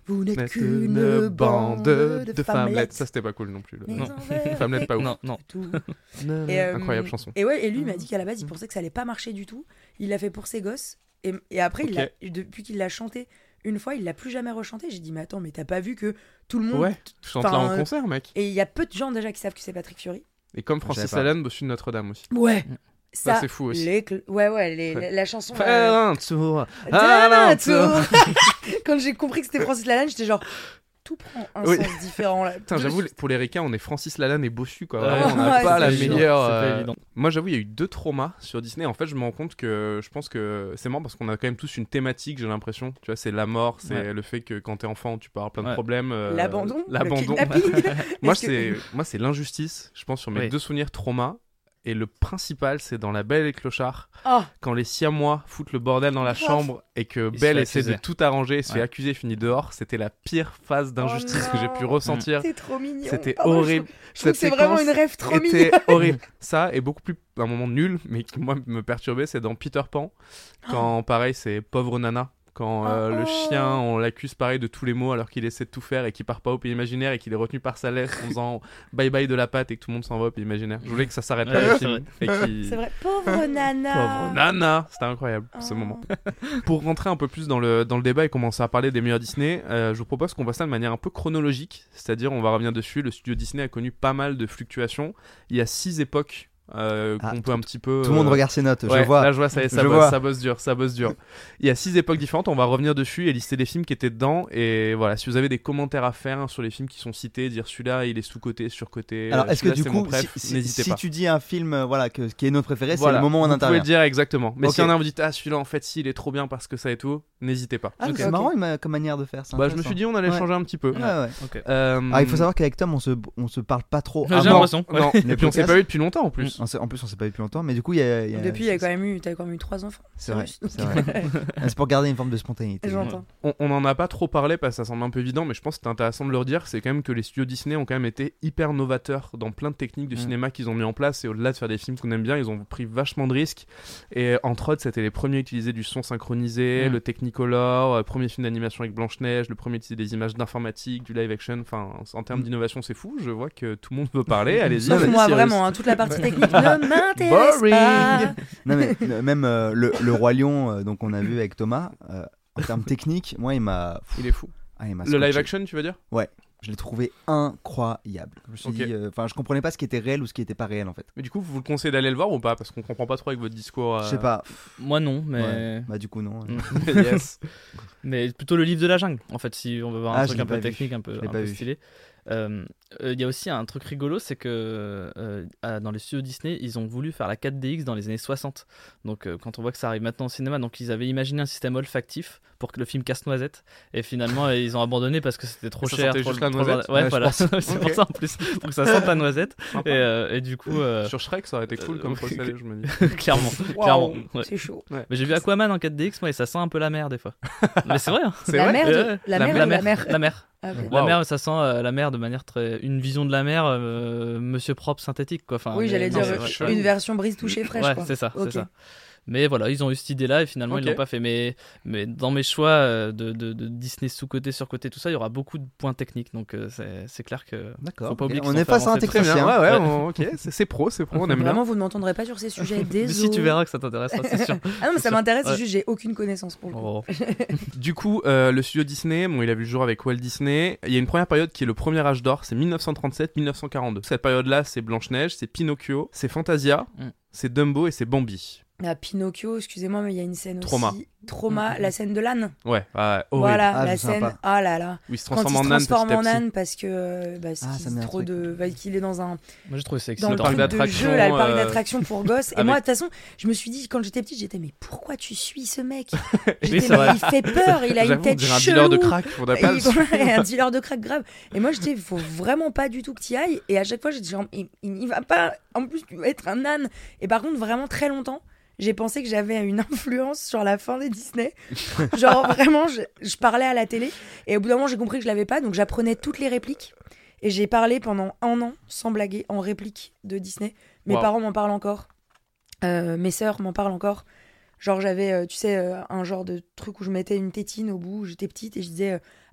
Vous n'êtes N'êtes qu'une bande de, de femmelets. Ça, c'était pas cool non plus. Le... Mais Non. en vrai, Femmelette pas ouf. Non, non. tout. Et, Et, euh, Incroyable chanson. Et ouais, et lui il m'a dit qu'à la base il pensait que ça allait pas marcher du tout. Il l'a fait pour ses gosses. Et, et après, il Ok. l'a- depuis qu'il l'a chanté une fois, il l'a plus jamais rechanté. J'ai dit, mais attends, mais t'as pas vu que tout le monde. Ouais, chante là Enfin, en concert, mec. Et il y a peu de gens déjà qui savent que c'est Patrick Fiori. Et comme Je Francis savais pas. Lalanne au-dessus de Notre-Dame aussi. Ouais. Ça, Ça, c'est fou aussi. les cl- Ouais, ouais, les- Ouais. la, la chanson. Faire euh, un tour. Donne un un tour. Quand j'ai compris que c'était Francis Lalanne, j'étais genre, tout prend un Oui. sens différent là. Putain, j'avoue, pour les ricains, on est Francis Lalanne et Bossu, quoi. Ouais. Vraiment, on n'a Ouais, pas c'est la évident. meilleure. C'est pas euh, évident. Moi, j'avoue, il y a eu deux traumas sur Disney. En fait, je me rends compte que je pense que c'est marrant parce qu'on a quand même tous une thématique, j'ai l'impression. Tu vois, c'est la mort, c'est Ouais. le fait que quand t'es enfant, tu peux avoir plein de Ouais. problèmes. euh, L'abandon, L'abandon. le kidnapping. Moi, Est-ce que- c'est moi, c'est l'injustice. Je pense sur mes Oui. deux souvenirs traumas. Et le principal, c'est dans La Belle et les Clochards, Oh, quand les Siamois foutent le bordel dans la Grave. chambre et que Il se Belle fait essaie de accuser. tout arranger et se fait Ouais. accuser et finit dehors. C'était la pire phase d'injustice Oh que j'ai pu non. ressentir. c'est trop mignon. C'était Pardon, je horrible. trouve- Je trouve que Cette c'est vraiment séquence une rêve trop était mignonne. horrible. Ça est beaucoup plus un moment nul, mais qui moi me perturbait, c'est dans Peter Pan, quand pareil c'est pauvre Nana, quand euh, Oh. le chien on l'accuse pareil de tous les maux alors qu'il essaie de tout faire et qu'il part pas au pays imaginaire et qu'il est retenu par sa lettre en faisant bye bye de la patte et que tout le monde s'en va au pays imaginaire. Je voulais que ça s'arrête là Ouais, le c'est film et qu'il- C'est vrai, pauvre Nana. Pauvre Nana, c'était incroyable ce Oh. moment. Pour rentrer un peu plus dans le, dans le débat et commencer à parler des meilleurs Disney, euh, je vous propose qu'on fasse ça de manière un peu chronologique, c'est-à-dire on va revenir dessus. Le studio Disney a connu pas mal de fluctuations. Il y a six époques euh, Ah, qu'on peut un petit peu. Tout le monde euh, regarde ses notes, ouais, je vois. Là, je vois, ça, y est, ça, Je bosse, vois. ça bosse dur, ça bosse dur. Il y a six époques différentes, on va revenir dessus et lister les films qui étaient dedans. Et voilà, si vous avez des commentaires à faire hein, sur les films qui sont cités, dire celui-là il est sous-côté, sur-côté. Alors, euh, est-ce que celui-là, du c'est coup, mon préf, si, si- n'hésitez si pas. tu dis un film euh, voilà, que, qui est notre préféré, Voilà, c'est le moment où on vous intervient. pouvez le dire exactement. Mais Ok. s'il y en a un vous dites ah celui-là en fait si il est trop bien parce que ça et tout, n'hésitez pas. Ah, Ok, c'est ok. marrant ma- comme manière de faire ça. Bah je me suis dit on allait Ouais. changer un petit peu. Ouais, ouais. Ok. Euh, Ah, il faut savoir qu'avec Tom, on se, on se parle pas trop. J'ai avant. l'impression. Non, Ouais. et puis on s'est podcasts. pas eu depuis longtemps en plus. On s'est- En plus, on s'est pas vu depuis longtemps, mais du coup, il y a. il y a- Depuis, il y a quand même eu, t'as quand même eu trois enfants. C'est vrai, Cyrus. c'est vrai. C'est pour garder une forme de spontanéité. J'entends. On, on en a pas trop parlé parce que ça semble un peu évident, mais je pense que c'est intéressant de le redire. C'est quand même que les studios Disney ont quand même été hyper novateurs dans plein de techniques de Mm. cinéma qu'ils ont mis en place. Et au-delà de faire des films qu'on aime bien, ils ont pris vachement de risques. Et entre autres, c'était les premiers à utiliser du son synchronisé, Mm. le Technicolor, le premier film d'animation avec Blanche-Neige, le premier à utiliser des images d'informatique, du live action. Enfin, en termes Mm. d'innovation, c'est fou. Je vois que tout le monde veut parler. Allez-y. Sauf vas-y, moi, Cyrus. vraiment, hein, toute la partie technique ne m'intéresse Boring. pas. Non, mais euh, même euh, le, le Roi Lion, euh, donc on a vu avec Thomas, euh, en termes techniques, moi, il m'a. Il est fou. Ah, il m'a Le scotché. live action, tu veux dire? Je l'ai trouvé incroyable. Je me suis Ok. dit, euh, enfin, je comprenais pas ce qui était réel ou ce qui était pas réel en fait. Mais du coup, vous le conseillez d'aller le voir ou pas? Parce qu'on comprend pas trop avec votre discours. euh, Je sais pas. Moi non, mais Ouais. Bah, du coup, non. Mm. yes. mais plutôt le livre de la jungle. En fait, si on veut voir un Ah, je truc l'ai un peu pas vu. technique, un Je peu, l'ai un pas peu vu. stylé. Euh, euh, Il y a aussi un truc rigolo, c'est que euh, à- dans les studios Disney, ils ont voulu faire la quatre D X dans les années soixante. Donc euh, quand on voit que ça arrive maintenant au cinéma, donc ils avaient imaginé un système olfactif pour que le film Casse-Noisette. Et finalement, euh, ils ont abandonné parce que c'était trop Ça cher. sentait trop- juste la trop- noisette. Ouais, Ouais, je voilà. pense. c'est Ok. pour ça en plus, pour que ça sente la noisette. Sympa. Et, euh, et du coup, euh, Sur Shrek, ça aurait été cool euh, comme oui. procédé, je me dis. clairement, Waouh, clairement. ouais. C'est chaud. Mais j'ai vu Aquaman en quatre D X, moi, et ça sent un peu la mer des fois. Mais c'est vrai. Hein. C'est La vrai mer, de- Ouais, la la mer, mer, ou la mer. La mer. Ah, ok. Wow. La mer, ça sent euh, la mer de manière très. Une vision de la mer, euh, monsieur propre synthétique, quoi. Enfin, Oui, mais- j'allais non, dire c'est euh, vrai. chelou. une version brise touchée fraîche. Ouais, quoi. c'est ça, Ok. c'est ça. Mais voilà, ils ont eu cette idée-là et finalement Ok. ils l'ont pas fait. Mais, mais dans mes choix euh, de, de, de Disney sous-côté, sur-côté, tout ça, il y aura beaucoup de points techniques. Donc euh, c'est, c'est clair que. D'accord. Faut pas oublier Ok. qu'ils On ont est fait face à un avancer Très tout bien, technicien. ouais, ouais, Ouais. on- ok, c'est, c'est pro, c'est pro, on aime bien. Vraiment, vous ne m'entendrez pas sur ces sujets. Mais Désolé. si tu verras que ça t'intéressera, c'est sûr. Ah non, mais ça sûr. m'intéresse, Ouais. c'est juste j'ai aucune connaissance pour le coup. Oh. Du coup, euh, le studio Disney, bon, il a vu le jour avec Walt Disney. Il y a une première période qui est le premier âge d'or, c'est dix-neuf cent trente-sept à dix-neuf cent quarante-deux. Cette période-là, c'est Blanche-Neige, c'est Pinocchio, c'est Fantasia, Mm. c'est Dumbo et c'est Bambi. Ah, Pinocchio, excusez-moi, mais il y a une scène Trauma. aussi. Trauma, la scène de l'âne. Ouais, ouais, horrible. Voilà, Ah, la c'est scène. sympa. Ah là là. Où il se Quand il transforme se en âne transforme petit à en petit. âne parce que euh, bah, Ah, ça qu'il, met un trop truc. de, bah, qu'il est dans un Moi j'ai trouvé ça dans excitant. le parc truc de d'attraction, jeu, là, le parc euh, d'attraction pour gosses. Et avec- moi, de toute façon, je me suis dit, quand j'étais petite, j'étais, mais pourquoi tu suis ce mec? Oui, J'étais, c'est mais vrai. il fait peur, il a une J'avoue, on tête dirait un chelou. dealer de crack, faudrait pas Et le il- ouais, un dealer de crack grave. Et moi, j'étais, faut vraiment pas du tout que tu y ailles. Et à chaque fois, j'étais genre, il, il n'y va pas. En plus, tu vas être un âne. Et par contre, vraiment très longtemps, j'ai pensé que j'avais une influence sur la fin des Disney. Genre, vraiment, je, je parlais à la télé. Et au bout d'un moment, j'ai compris que je l'avais pas. Donc, j'apprenais toutes les répliques. Et j'ai parlé pendant un an, sans blaguer, en réplique de Disney. Mes Wow. parents m'en parlent encore. Euh, mes sœurs m'en parlent encore. Genre, j'avais, euh, tu sais, euh, un genre de truc où je mettais une tétine au bout, où j'étais petite, et je disais euh,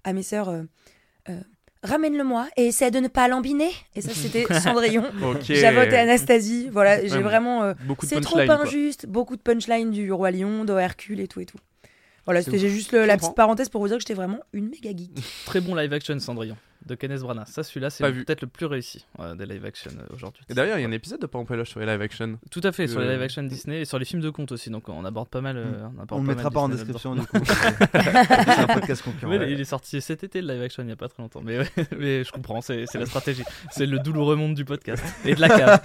à mes sœurs euh, euh, ramène-le-moi et essaie de ne pas l'embiner. Et ça, c'était Cendrillon. Ok. Javotte et Anastasie. Voilà, j'ai Ouais, vraiment. euh, Beaucoup de c'est trop punchline, pas quoi. injuste. Beaucoup de punchlines du Roi Lion, de Hercule et tout et tout. Voilà, C'est c'était ouf. j'ai juste le- Je la comprends. petite parenthèse pour vous dire que j'étais vraiment une méga geek. Très bon live action Cendrillon de Kenneth Branagh. Ça, celui-là, c'est Pas le- vu. peut-être le plus réussi euh, des live action euh, aujourd'hui. Et d'ailleurs, il y a un épisode de Parents Péloche sur les live action. Tout à fait, sur les Euh, live action Disney et sur les films de contes aussi. Donc on aborde pas mal. euh, on, aborde On le pas mettra mal pas en Disney description là-dedans. du coup. C'est un podcast concurrent. Ouais, il est sorti cet été le live action il y a pas très longtemps. Mais, ouais, mais je comprends, c'est, c'est la stratégie. C'est le douloureux monde du podcast et de la cave.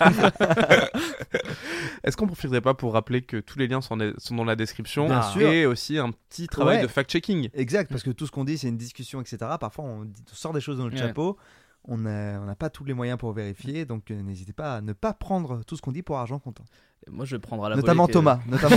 Est-ce qu'on profiterait pas pour rappeler que tous les liens sont, sont dans la description Bien Ah. sûr. Et aussi un petit travail Ouais. de fact-checking. Exact, parce que tout ce qu'on dit, c'est une discussion, et cetera. Parfois, on, dit- on sort des choses dans notre Ouais. chapeau. On n'a on n'a pas tous les moyens pour vérifier, donc euh, n'hésitez pas à ne pas prendre tout ce qu'on dit pour argent comptant. Moi, je vais prendre à la Notamment volée, Thomas. Notamment...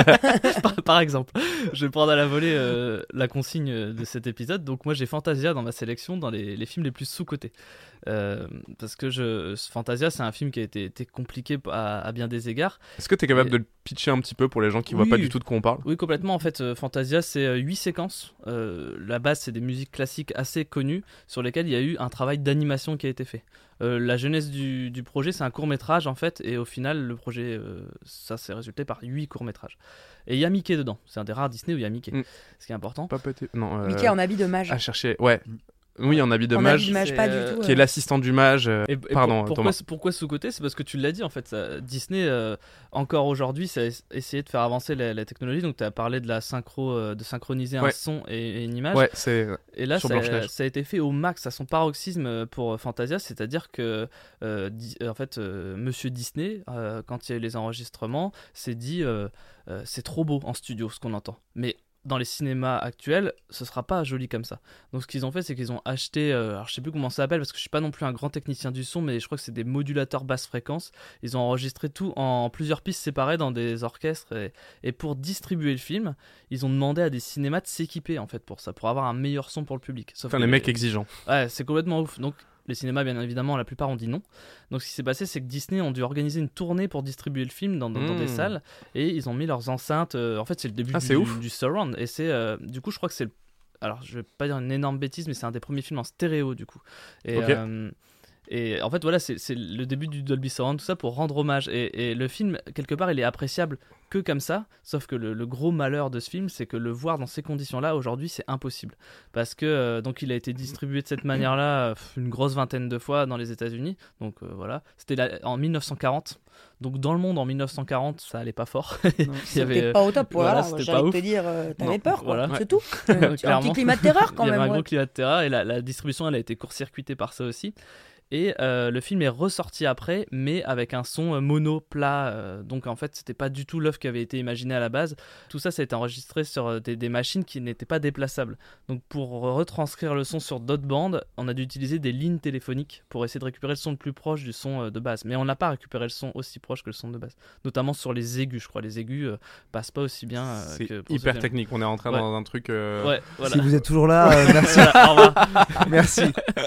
par, par exemple, je vais prendre à la volée euh, la consigne de cet épisode. Donc moi j'ai Fantasia dans ma sélection dans les, les films les plus sous-cotés. Euh, parce que je, Fantasia c'est un film qui a été, été compliqué à, à bien des égards. Est-ce que tu es capable Et- de le pitcher un petit peu pour les gens qui Oui. voient pas du tout de quoi on parle? Oui complètement en fait, euh, Fantasia c'est euh, huit séquences. Euh, la base c'est des musiques classiques assez connues sur lesquelles il y a eu un travail d'animation qui a été fait. Euh, la jeunesse du, du projet c'est un court métrage en fait et au final le projet euh, ça s'est résulté par huit courts métrages. Et il y a Mickey dedans, c'est un des rares Disney où il y a Mickey, Mm. ce qui est important. Pas pété. Non. euh, Mickey en habit de mage. À chercher. Ouais. Oui, en habit de en mage. habit de mage, c'est, pas euh, du tout. Qui est euh, l'assistant du mage. euh, Et, et Pardon, pour- Thomas. pourquoi, pourquoi sous-côté? C'est parce que tu l'as dit en fait. ça- Disney, euh, encore aujourd'hui, ça a es- essayé de faire avancer la, la technologie. Donc tu as parlé de la synchro, euh, de synchroniser un Ouais. son et, et une image. Ouais, c'est. Et là, sur ça, Blanche-Neige. ça a été fait au max, à son paroxysme euh, pour Fantasia. C'est-à-dire que, euh, Di- euh, en fait, euh, Monsieur Disney, euh, quand il y a eu les enregistrements, s'est dit euh, euh, c'est trop beau en studio ce qu'on entend. Mais dans les cinémas actuels, ce sera pas joli comme ça. Donc ce qu'ils ont fait, c'est qu'ils ont acheté, euh, alors je sais plus comment ça s'appelle parce que je suis pas non plus un grand technicien du son, mais je crois que c'est des modulateurs basse fréquence. Ils ont enregistré tout en plusieurs pistes séparées dans des orchestres et, et pour distribuer le film, ils ont demandé à des cinémas de s'équiper en fait pour ça, pour avoir un meilleur son pour le public. Sauf Enfin, que les mecs exigeants. Ouais, c'est complètement ouf. Donc, les cinémas, bien évidemment, la plupart ont dit non. Donc, ce qui s'est passé, c'est que Disney ont dû organiser une tournée pour distribuer le film dans, dans, dans Mmh. des salles. Et ils ont mis leurs enceintes. euh, en fait, c'est le début Ah, du, c'est ouf. du surround. Et c'est. euh, du coup, je crois que c'est le. Alors, je vais pas dire une énorme bêtise, mais c'est un des premiers films en stéréo, du coup. Et. Ok. euh, et en fait, voilà, c'est c'est le début du Dolby Surround, tout ça pour rendre hommage. Et, et le film, quelque part, il est appréciable que comme ça. Sauf que le, le gros malheur de ce film, c'est que le voir dans ces conditions-là, aujourd'hui, c'est impossible. Parce que, euh, donc, il a été distribué de cette manière-là euh, une grosse vingtaine de fois dans les États-Unis. Donc, euh, voilà. C'était là- en mille neuf cent quarante. Donc, dans le monde, en mille neuf cent quarante, ça allait pas fort. Il y C'était avait, pas au top, voilà, voilà. c'était J'ai pas envie de ouf. te dire, euh, t'avais Non, peur, quoi. voilà. C'est tout. Euh, un Clairement. petit climat de terreur quand il y même. avait un ouais. gros climat de terreur et la, la distribution elle a été court-circuitée par ça aussi. Et euh, le film est ressorti après, mais avec un son euh, mono plat. euh, donc en fait, c'était pas du tout l'œuvre qui avait été imaginée à la base. Tout ça, ça a été enregistré sur euh, des, des machines qui n'étaient pas déplaçables. Donc pour retranscrire le son sur d'autres bandes, on a dû utiliser des lignes téléphoniques pour essayer de récupérer le son le plus proche du son euh, de base. Mais on n'a pas récupéré le son aussi proche que le son de base. Notamment sur les aigus, je crois. Les aigus euh, passent pas aussi bien euh, C'est que pour ce hyper film. technique. On est rentré Ouais. dans un truc. euh, Ouais, voilà. Si vous êtes toujours là, euh, merci. Voilà, au revoir. Merci.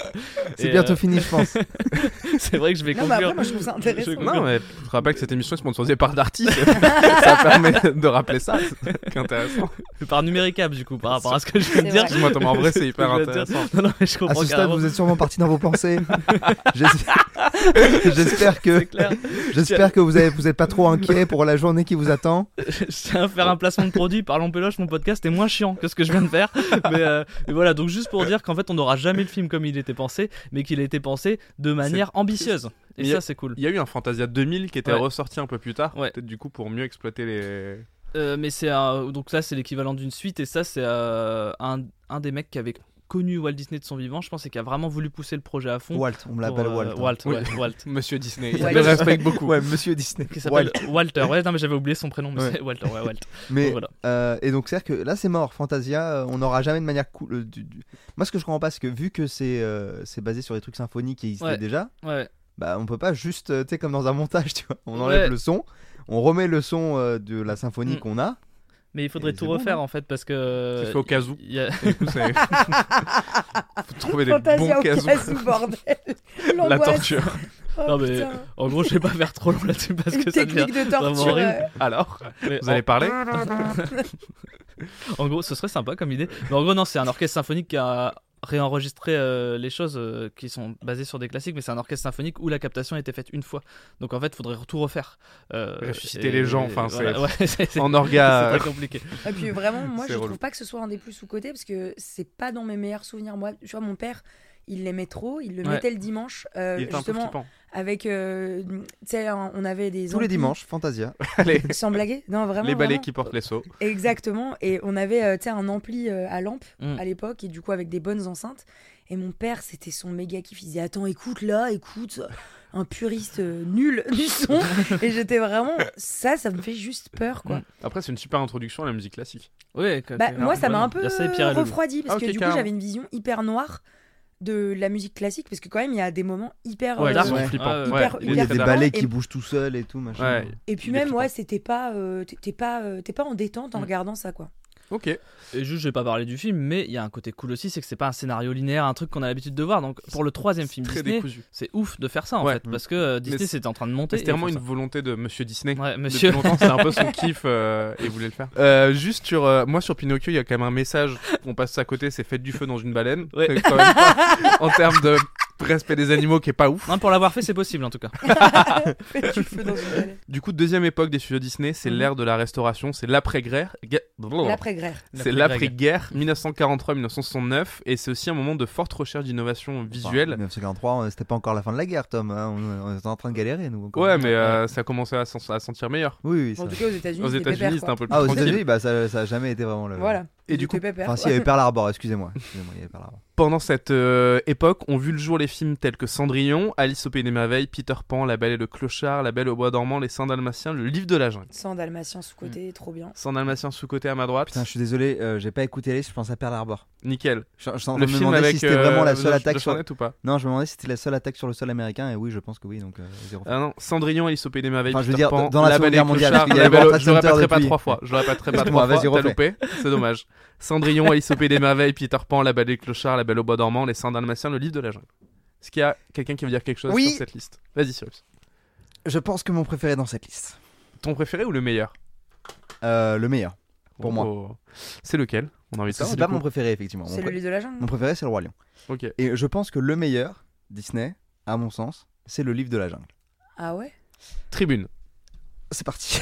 C'est Et, bientôt euh, fini, je pense. C'est vrai que je vais Non, mais conclure. après, moi, je trouve ça intéressant. Je vais Non, mais je te rappelle que cette émission est sponsorisée par Darty. Ça permet de rappeler ça. C'est intéressant. Par numéricable du coup par rapport à ce que je viens de C'est dire. vrai. Excuse-moi, Thomas, en vrai, c'est hyper Je viens de dire. intéressant. Non, non, mais je À comprends ce stade, carrément. vous êtes sûrement parti dans vos pensées. J'espère J'espère que, C'est clair. j'espère que vous n'êtes vous êtes pas trop inquiet pour la journée qui vous attend. Je tiens à faire un placement de produit. Parlons Péloche, mon podcast est moins chiant que ce que je viens de faire. Mais, euh, mais voilà, donc juste pour dire qu'en fait, on n'aura jamais le film comme il était pensé, mais qu'il a été pensé de manière ambitieuse. Et Mais ça, y a- c'est cool. Il y a eu un Fantasia deux mille qui était Ouais. ressorti un peu plus tard. Ouais. Peut-être du coup pour mieux exploiter les. Euh, mais c'est un- donc là, c'est l'équivalent d'une suite. Et ça, c'est euh, un, un des mecs qui avait connu Walt Disney de son vivant, je pense, et qui a vraiment voulu pousser le projet à fond. Walt, on me l'appelle pour, euh, Walt. hein. Walt, Oui. ouais, Walt. Monsieur Disney. Ouais. Je le respecte beaucoup. Ouais, Monsieur Disney. Qui s'appelle Walt. Walter. Ouais, non, mais j'avais oublié son prénom, mais Ouais. c'est Walter. Ouais, Walt. Mais Donc, voilà. euh, et donc c'est à dire que là c'est mort. Fantasia, euh, on n'aura jamais de manière cool. euh, du- du- Moi ce que je comprends pas, c'est que vu que c'est euh, c'est basé sur des trucs symphoniques qui existaient Ouais. déjà, Ouais. bah on peut pas juste, euh, tu sais, comme dans un montage, tu vois, on enlève Ouais. le son, on remet le son euh, de la symphonie Mm. qu'on a. Mais il faudrait Et tout c'est bon, refaire non en fait parce que. C'est fait au cas où. il y a- Du coup, c'est- Faut trouver des Fantasia bons au casous. casou, bordel. La L'angoisse. torture. Oh, Non, mais putain. en gros, je vais pas faire trop long là-dessus parce Une que ça devient technique de vraiment torture. horrible. euh, Alors, Mais vous en- allez parler En gros, ce serait sympa comme idée. Mais en gros, non, c'est un orchestre symphonique qui a réenregistré euh, les choses euh, qui sont basées sur des classiques, mais c'est un orchestre symphonique où la captation a été faite une fois. Donc en fait, il faudrait tout refaire. Euh, Ressusciter et- les gens, enfin, voilà, c'est- ouais, c'est c'est- En c'est orga. très compliqué. Et puis vraiment, moi, C'est je relou. trouve pas que ce soit un des plus sous-cotés parce que c'est pas dans mes meilleurs souvenirs. Moi, tu vois, mon père, il l'aimait trop, il le Ouais. mettait le dimanche. euh, Il était un peu justement, flippant. avec. euh, tu sais, un- on avait des. Tous les amplis- dimanches, Fantasia. Allez, Sans blaguer Non, vraiment. les balais vraiment. qui portent les seaux. Exactement. Et on avait, euh, tu sais, un ampli euh, à lampe Mm. à l'époque, et du coup, avec des bonnes enceintes. Et mon père, c'était son méga kiff. Il disait, attends, écoute là, écoute. Un puriste euh, nul du son. Et j'étais vraiment. Ça, ça me fait juste peur, quoi. Mm. Après, c'est une super introduction à la musique classique. Ouais, que- Bah, que- moi, ça m'a un Il y peu a ça et Pierre et le Loup. refroidi parce Ah, ok, que du coup, carrément. j'avais une vision hyper noire de la musique classique parce que quand même, il y a des moments hyper. Ouais, euh, dark, Ils sont ouais. flippants. Ouais, Ouais, hyper- il Il est y a très des dark. balais Et- qui bougent tout seuls et tout, machin. Ouais. Et puis Il est même, ouais, flippant. c'était pas, euh, t'es t'es pas, euh, t'es pas en détente en Mm. regardant ça, quoi. Ok. Et juste, je vais pas parler du film, mais il y a un côté cool aussi, c'est que c'est pas un scénario linéaire, un truc qu'on a l'habitude de voir. Donc pour le troisième film Très Disney, décousu. c'est ouf de faire ça en Ouais. fait, parce que euh, Disney Mais c'était en train de monter. C'était et vraiment ils une font volonté de Monsieur Disney. ça. Ouais, monsieur. Depuis longtemps, c'était un peu son kiff euh, et il voulait le faire. Euh, juste sur, euh, moi sur Pinocchio, il y a quand même un message. On passe à côté, c'est faites du feu dans une baleine. Ouais. C'est quand même pas- en termes de respect des animaux, qui est pas ouf. Non, pour l'avoir fait, c'est possible en tout cas. Fais du feu dans une galette. Du coup, deuxième époque des studios Disney, c'est Mhm. l'ère de la restauration, c'est l'après-guerre. Ga- L'après-guerre. C'est L'après-Greg. l'après-guerre, mille neuf cent quarante-trois mille neuf cent soixante-neuf, et c'est aussi un moment de forte recherche d'innovation Enfin, visuelle. mille neuf cent quarante-trois, on- c'était pas encore la fin de la guerre, Tom. hein. On, on était en train de galérer, nous. encore. Ouais, mais euh, ça commençait à, s'en- à sentir meilleur. Oui, oui. En ça- tout cas, aux États-Unis, Aux c'était États-Unis, pépère, c'était quoi. un peu plus Ah, aux tranquille. États-Unis, bah, ça, ça a jamais été vraiment le. Voilà. Et du C'était coup- pépère, Enfin, si, il quoi. y avait Pearl Harbor, excusez-moi. Excusez-moi, il y avait Pearl Harbor. Pendant cette euh, époque, ont vu le jour les films tels que Cendrillon, Alice au Pays des Merveilles, Peter Pan, La Belle et le Clochard, La Belle au Bois dormant, Les Saints Dalmatiens, Le Livre de la Jungle. Sans dalmatien sous-côté, trop bien. Saint Dalmatien sous-côté à ma droite. Putain, je suis désolé, euh, j'ai pas écouté la liste, je pense à Pearl Harbor. Nickel. Je, je suis en train Le de me film demander avec si c'était vraiment la euh, seule de- attaque de sur. Fournette ou pas. Non, je me demandais si c'était la seule attaque sur le sol américain, et oui, je pense que oui, donc euh, zéro. Ah non, Cendrillon, Alice au Pays des Merveilles, Enfin, je veux Peter dire, Pan, dans la La Seconde Belle et Guerre le mondiale, Clochard, parce qu'il y La avait Belle au- World je Trade le répéterai Center pas depuis. trois fois. Je le répéterai pas Excuse-moi, trois vas-y, fois. T'as refais. loupé, c'est dommage. Cendrillon, Alice au Pays des Merveilles, Peter Pan, La Belle et le Clochard, La Belle au Bois dormant, Les Saints Dalmatiens, Le Livre de la Jungle. Est-ce qu'il y a quelqu'un qui veut dire quelque chose Oui. sur cette liste? Vas-y, Cyrus. Je pense que mon préféré dans cette liste. Ton préféré ou le meilleur? Euh, le meilleur. Pour moi. Oh. C'est lequel? On a envie de Parce que savoir. c'est du pas coup. mon préféré, effectivement. Mon, C'est le pré- livre de la jungle. mon préféré, c'est le Roi Lion. Ok. Et je pense que le meilleur, Disney, à mon sens, c'est le livre de la jungle. Ah ouais Tribune. C'est parti.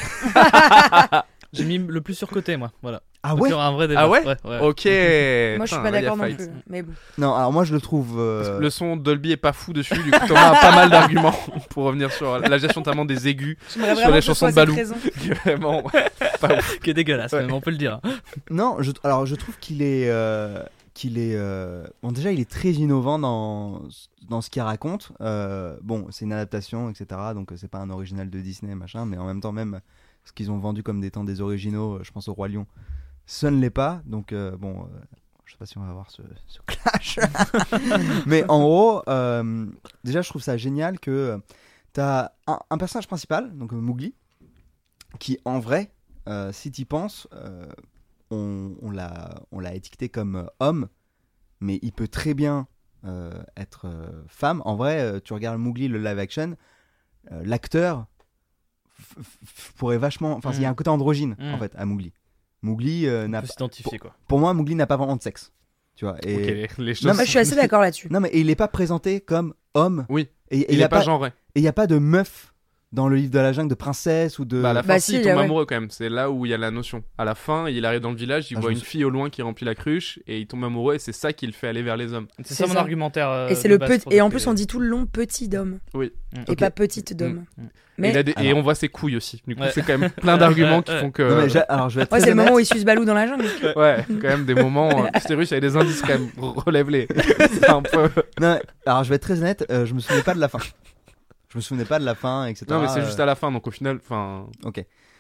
J'ai mis le plus surcoté moi, voilà. Ah Donc, ouais il y aura un vrai débat. Ah ouais, ouais. Ok. Moi, je suis Putain, pas là, y a d'accord non fight. plus. Mais bon. Non, alors moi je le trouve. euh, Le son Dolby est pas fou dessus, du coup Thomas a pas mal d'arguments pour revenir sur la gestion notamment des aigus. J'aimerais Sur vraiment les que ce chansons soit de Balou. cette raison. qui est Vraiment, ouais, pas ouf. Qui est dégueulasse, Ouais. même, on peut le dire. Non, je, alors je trouve qu'il est, euh, qu'il est, euh, bon déjà il est très innovant dans dans ce qu'il raconte. Euh, bon, c'est une adaptation, et cetera. Donc euh, c'est pas un original de Disney, machin, mais en même temps même ce qu'ils ont vendu comme des temps des originaux, euh, je pense au Roi Lion, ça ne l'est pas. Donc euh, bon, euh, je sais pas si on va avoir ce, ce clash. Mais en gros, euh, déjà je trouve ça génial que tu as un, un personnage principal, donc euh, Mowgli, qui en vrai, euh, si tu y penses, euh, on, on l'a on l'a étiqueté comme euh, homme, mais il peut très bien euh, être euh, femme. En vrai, euh, tu regardes Mowgli, le live action, euh, l'acteur f- f- pourrait vachement... Enfin, il y a un côté androgyne, Mm. en fait, à Mowgli. Mowgli euh, On n'a peut s'identifier quoi. pour moi, Mowgli n'a pas vraiment de sexe. Tu vois, et... Ok, les, les choses. Non, Moi, je suis assez d'accord là-dessus. Non, mais et il n'est pas présenté comme homme. Oui, Et et il y est a pas pas, genré. et il n'y a pas de meuf dans le livre de la jungle, de princesse ou de... Bah, à la fin, Bah, si, si, il tombe ouais. amoureux quand même. C'est là où il y a la notion. À la fin, il arrive dans le village, il Ah, voit je une me suis- fille au loin qui remplit la cruche et il tombe amoureux et c'est ça qui le fait aller vers les hommes. C'est C'est ça mon ça. argumentaire. euh, Et c'est de le base petit. pour Et en dire plus, que- on dit tout le long petit d'homme. Oui. Et Ok. pas petite d'homme. Mm. Et, Mais il a des- et Alors. on voit ses couilles aussi. Du coup, Ouais. c'est quand même plein d'arguments qui Ouais, font que. Non, mais j'ai- alors, je vais être ouais, très c'est le honnête. moment où il suce Balou dans la jungle. Ouais, quand même des moments. euh, Stérus, il y a des indices quand même. Relève-les. C'est un peu. Non, mais- alors je vais être très honnête, euh, je me souvenais pas de la fin. Je me souvenais pas de la fin, et cetera. Non, mais c'est juste euh, à la fin, donc au final, enfin. Ok.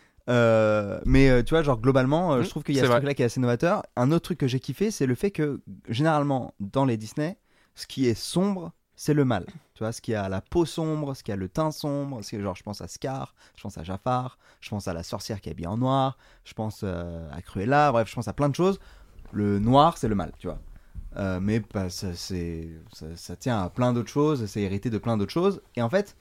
Euh, mais euh, tu vois, genre globalement, euh, Mmh, je trouve qu'il y a c'est ce vrai. truc-là qui est assez novateur. Un autre truc que j'ai kiffé, c'est le fait que généralement dans les Disney, ce qui est sombre, c'est le mal. Tu vois, ce qui a la peau sombre, ce qui a le teint sombre, ce qui est, genre je pense à Scar, je pense à Jafar, je pense à la sorcière qui est habillée en noir, je pense euh, à Cruella, bref, je pense à plein de choses. Le noir, c'est le mal, tu vois. Euh, mais bah, ça, c'est, ça, ça tient à plein d'autres choses, c'est hérité de plein d'autres choses. Et en fait,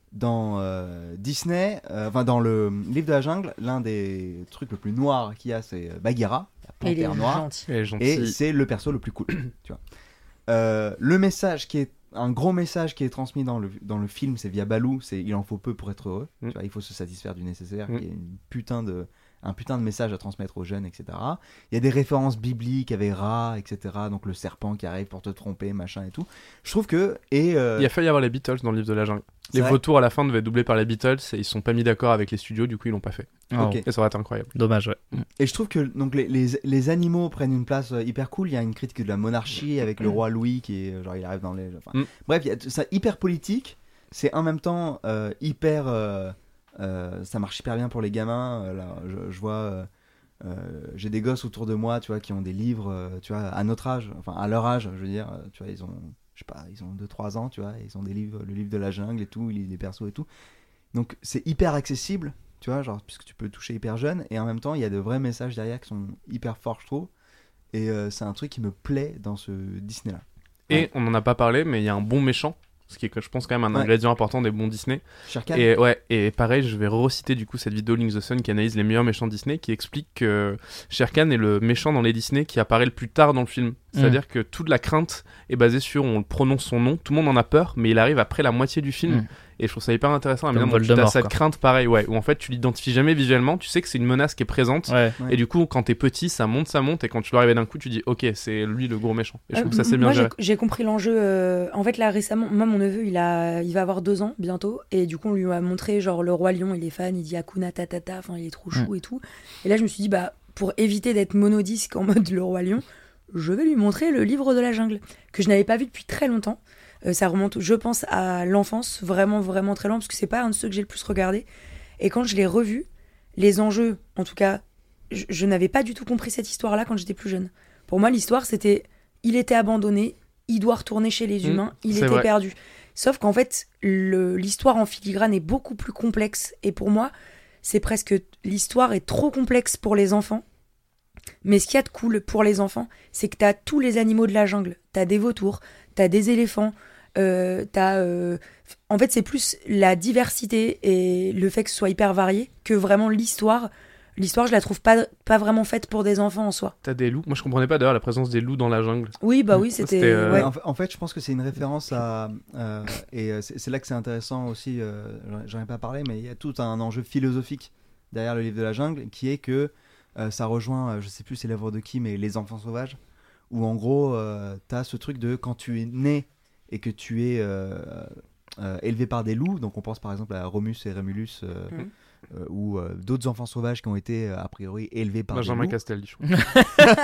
dans euh, Disney, euh, enfin dans le livre de la jungle, l'un des trucs le plus noirs qu'il y a, c'est Bagheera, la Et il est panthère noire, gentil. Elle est gentille. et c'est le perso le plus cool. Tu vois. Euh, le message qui est un gros message qui est transmis dans le dans le film, c'est via Baloo, c'est il en faut peu pour être heureux. Mm. Tu vois, il faut se satisfaire du nécessaire, Mm. qui est une putain de un putain de message à transmettre aux jeunes, et cetera. Il y a des références bibliques avec Ra, et cetera. Donc le serpent qui arrive pour te tromper, machin et tout. Je trouve que et euh, Il a failli y avoir les Beatles dans le livre de la jungle. C'est Les vrai vautours à la fin devaient être doublés par les Beatles et ils se sont pas mis d'accord avec les studios, du coup ils l'ont pas fait. Ok. Et ça aurait été incroyable. Dommage, ouais. Et je trouve que donc les, les, les animaux prennent une place euh, hyper cool. Il y a une critique de la monarchie avec le roi Louis qui est euh, genre il arrive dans les. Enfin, Mm. Bref, il y a ça hyper politique. C'est en même temps euh, hyper. euh, euh, ça marche hyper bien pour les gamins. Euh, là, je, je vois. euh, euh, j'ai des gosses autour de moi, tu vois, qui ont des livres, euh, tu vois, à notre âge, enfin à leur âge, je veux dire, euh, tu vois, ils ont, je sais pas, ils ont deux trois ans, tu vois, ils ont des livres, le livre de la jungle et tout, les, les persos et tout. Donc c'est hyper accessible. Tu vois, genre, puisque tu peux toucher hyper jeune, et en même temps, il y a de vrais messages derrière qui sont hyper forts, je trouve. Et euh, c'est un truc qui me plaît dans ce Disney-là. Et Ouais. on en a pas parlé, mais il y a un bon méchant, ce qui est, je pense, quand même un Ouais. ingrédient important des bons Disney. Shere Khan. Et ouais, et pareil, je vais reciter du coup cette vidéo Link the Sun qui analyse les meilleurs méchants Disney, qui explique que Shere Khan est le méchant dans les Disney qui apparaît le plus tard dans le film. C'est-à-dire que toute la crainte est basée sur on prononce son nom, tout le monde en a peur, mais il arrive après la moitié du film. Mm. Et je trouve ça hyper intéressant. Comme Évidemment, tu Voldemort, as cette quoi. crainte pareil, ouais, où en fait tu l'identifies jamais visuellement, tu sais que c'est une menace qui est présente. Ouais. Ouais. Et du coup, quand t'es petit, ça monte, ça monte, et quand tu dois arriver d'un coup, tu dis ok, c'est lui le gros méchant. Et je Euh, trouve que ça c'est bien moi, j'ai- géré. j'ai compris l'enjeu. euh, En fait, là, récemment, moi, mon neveu, il, a... il va avoir deux ans bientôt. Et du coup, on lui a montré, genre, le Roi Lion, il est fan, il dit Hakuna Tatata, enfin, il est trop chou et tout. Et là, je me suis dit, bah, pour éviter d'être monodisque en mode le Roi Lion, je vais lui montrer le livre de la jungle, que je n'avais pas vu depuis très longtemps. Euh, ça remonte, je pense, à l'enfance, vraiment, vraiment très loin, parce que c'est pas un de ceux que j'ai le plus regardé. Et quand je l'ai revu, les enjeux, en tout cas, je, je n'avais pas du tout compris cette histoire-là quand j'étais plus jeune. Pour moi, l'histoire, c'était il était abandonné, il doit retourner chez les Mmh, humains, il c'est était vrai. perdu. Sauf qu'en fait, le- l'histoire en filigrane est beaucoup plus complexe. Et pour moi, c'est presque l'histoire est trop complexe pour les enfants. Mais ce qu'il y a de cool pour les enfants, c'est que t'as tous les animaux de la jungle. T'as des vautours, t'as des éléphants, euh, t'as... euh, En fait, c'est plus la diversité et le fait que ce soit hyper varié que vraiment l'histoire. L'histoire, je la trouve pas, pas vraiment faite pour des enfants en soi. T'as des loups. Moi, je comprenais pas d'ailleurs la présence des loups dans la jungle. Oui, bah oui, c'était... C'était, euh, ouais. En, fait, en fait, je pense que c'est une référence à. euh, et euh, c'est c'est là que c'est intéressant aussi, euh, j'en- j'en ai pas parlé, mais il y a tout un enjeu philosophique derrière le livre de la jungle qui est que euh, ça rejoint, euh, je sais plus c'est l'œuvre de qui, mais Les Enfants Sauvages, où en gros, euh, t'as ce truc de quand tu es né et que tu es euh, euh, élevé par des loups, donc on pense par exemple à Romus et Rémulus. euh, Mhm. euh, ou euh, d'autres enfants sauvages qui ont été euh, a priori élevés par Benjamin des loups. Castaldi, je crois.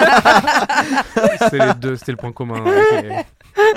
C'est les deux, c'était le point commun. hein, avec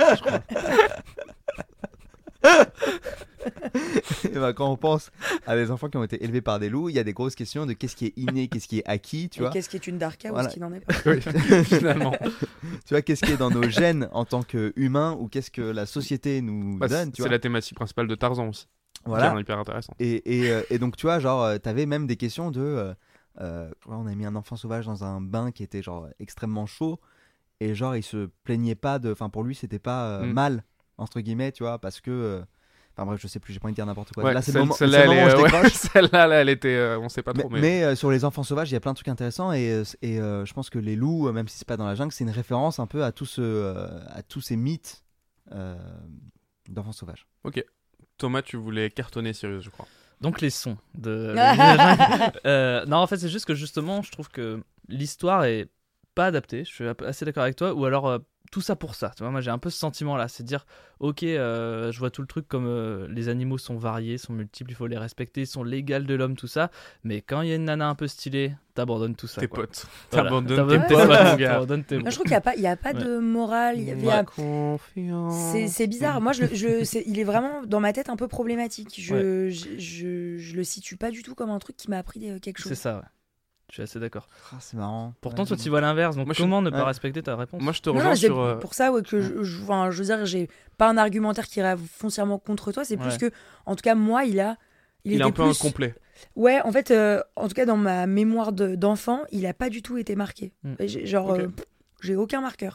les- Et ben, quand on pense à des enfants qui ont été élevés par des loups, il y a des grosses questions de qu'est-ce qui est inné, qu'est-ce qui est acquis, tu Et vois. qu'est-ce qui est une Darka Voilà. ou ce qui n'en est pas. Oui, finalement. Tu vois, qu'est-ce qui est dans nos gènes en tant qu'humains ou qu'est-ce que la société nous Bah, donne, c'est tu c'est vois. la thématique principale de Tarzan aussi. Voilà. Qui est hyper intéressant. Et, et, euh, et donc, tu vois, genre, euh, t'avais même des questions de. euh, euh, on a mis un enfant sauvage dans un bain qui était, genre, extrêmement chaud. Et, genre, il se plaignait pas de. Enfin, pour lui, c'était pas euh, Mm. mal, entre guillemets, tu vois, parce que. euh, Enfin, bref, je sais plus, j'ai pas envie de dire n'importe quoi. Ouais, Là, c'est le celle- moment, c'est celle-là, le moment où elle je est, euh, décroche. ouais, celle-là, là, elle était, euh, on sait pas Mais, trop, mais, mais, euh, sur les enfants sauvages, il y a plein de trucs intéressants et, euh, et euh, je pense que les loups, euh, même si c'est pas dans la jungle, c'est une référence un peu à, tout ce, euh, à tous ces mythes euh, d'enfants sauvages. Thomas, tu voulais cartonner Sirius, je crois. Donc les sons de. Euh, non, en fait, c'est juste que justement, je trouve que l'histoire est pas adaptée. Je suis assez d'accord avec toi. Ou alors euh, tout ça pour ça. Tu vois, moi, j'ai un peu ce sentiment-là, c'est de dire, ok, euh, je vois tout le truc comme euh, les animaux sont variés, sont multiples, il faut les respecter, ils sont l'égal de l'homme, tout ça. Mais quand il y a une nana un peu stylée, t'abandonnes tout ça. Tes quoi. potes. Voilà. T'abandonnes T'abandonnes tes tes potes, potes, mon gars. t'abandonnes tes- Moi, je trouve qu'il n'y a pas, il y a pas Ouais. de morale. Il y a- il y Ma a- confiance. C'est c'est bizarre. Moi, je, le- je, c'est- il est vraiment dans ma tête un peu problématique. Je, je, je, je le situe pas du tout comme un truc qui m'a appris des- quelque C'est chose. ça, ouais. Je suis assez d'accord. Ah, c'est marrant. Pourtant, Ouais, toi, je- tu vois l'inverse. Donc, Moi, je suis- comment ne pas ouais. respecter ta réponse? Moi, je te Non, rejoins non, c'est sur. euh, pour ça ouais, que je, je, enfin, je veux dire, j'ai pas un argumentaire qui irait foncièrement contre toi. C'est plus Ouais. que, en tout cas, moi, il a. Il, était est un peu plus- incomplet. Ouais, en fait, euh, en tout cas, dans ma mémoire de- d'enfant, il a pas du tout été marqué. Mm. Et j'ai- Genre, Ok. euh, pff, j'ai aucun marqueur.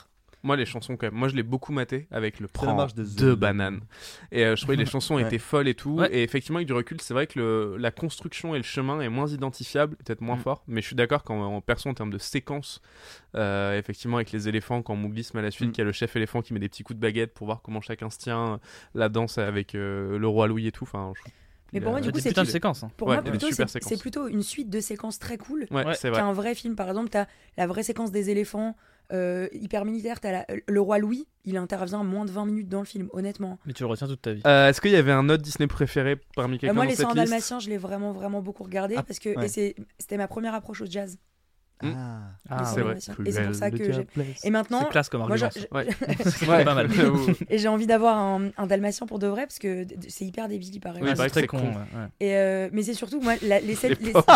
Moi, les chansons, quand même. Moi, je l'ai beaucoup maté avec le C'est la prend marche de deux The- bananes. Et euh, je trouvais que les chansons Ouais. étaient folles et tout. Ouais. Et effectivement, avec du recul, c'est vrai que le, la construction et le chemin est moins identifiable, peut-être moins Mm. fort. Mais je suis d'accord qu'en en perso, en termes de séquence, euh, effectivement, avec les éléphants, quand Mowgli se met à la suite, Mm. qu'il y a le chef éléphant qui met des petits coups de baguette pour voir comment chacun se tient, la danse avec euh, le roi Louis et tout. Enfin, je... Mais il pour a- moi, du Il y a coup, des c'est putains de plus- séquences. hein. Pour Ouais, moi, il y a des plutôt, super c'est séquences. c'est plutôt une suite de séquences très cool Ouais, Ouais. c'est vrai. qu'un vrai film. Par exemple, t'as la vraie séquence des éléphants euh, hyper militaire. T'as la- le roi Louis, il intervient moins de vingt minutes dans le film, honnêtement. Mais tu le retiens toute ta vie. Euh, Est-ce qu'il y avait un autre Disney préféré parmi Euh, quelqu'un moi, dans les cette cent liste dalmatiens, je l'ai vraiment, vraiment beaucoup regardé Ah, parce que ouais. et c'est- c'était ma première approche au jazz. Mm. Ah. Ah, c'est Les vrai. cent dalmatiens. Et c'est pour ça que j'ai. Et C'est maintenant, classe comme moi, argument. je- ça. Ouais. C'est Ouais. pas mal. J'avoue. et j'ai envie d'avoir un, un dalmatien pour de vrai parce que d- d- c'est hyper débile, il paraît. Oui, Ouais, il paraît c'est que très c'est con. con. ouais, ouais. Et euh, mais c'est surtout moi la- les, scènes- les- Le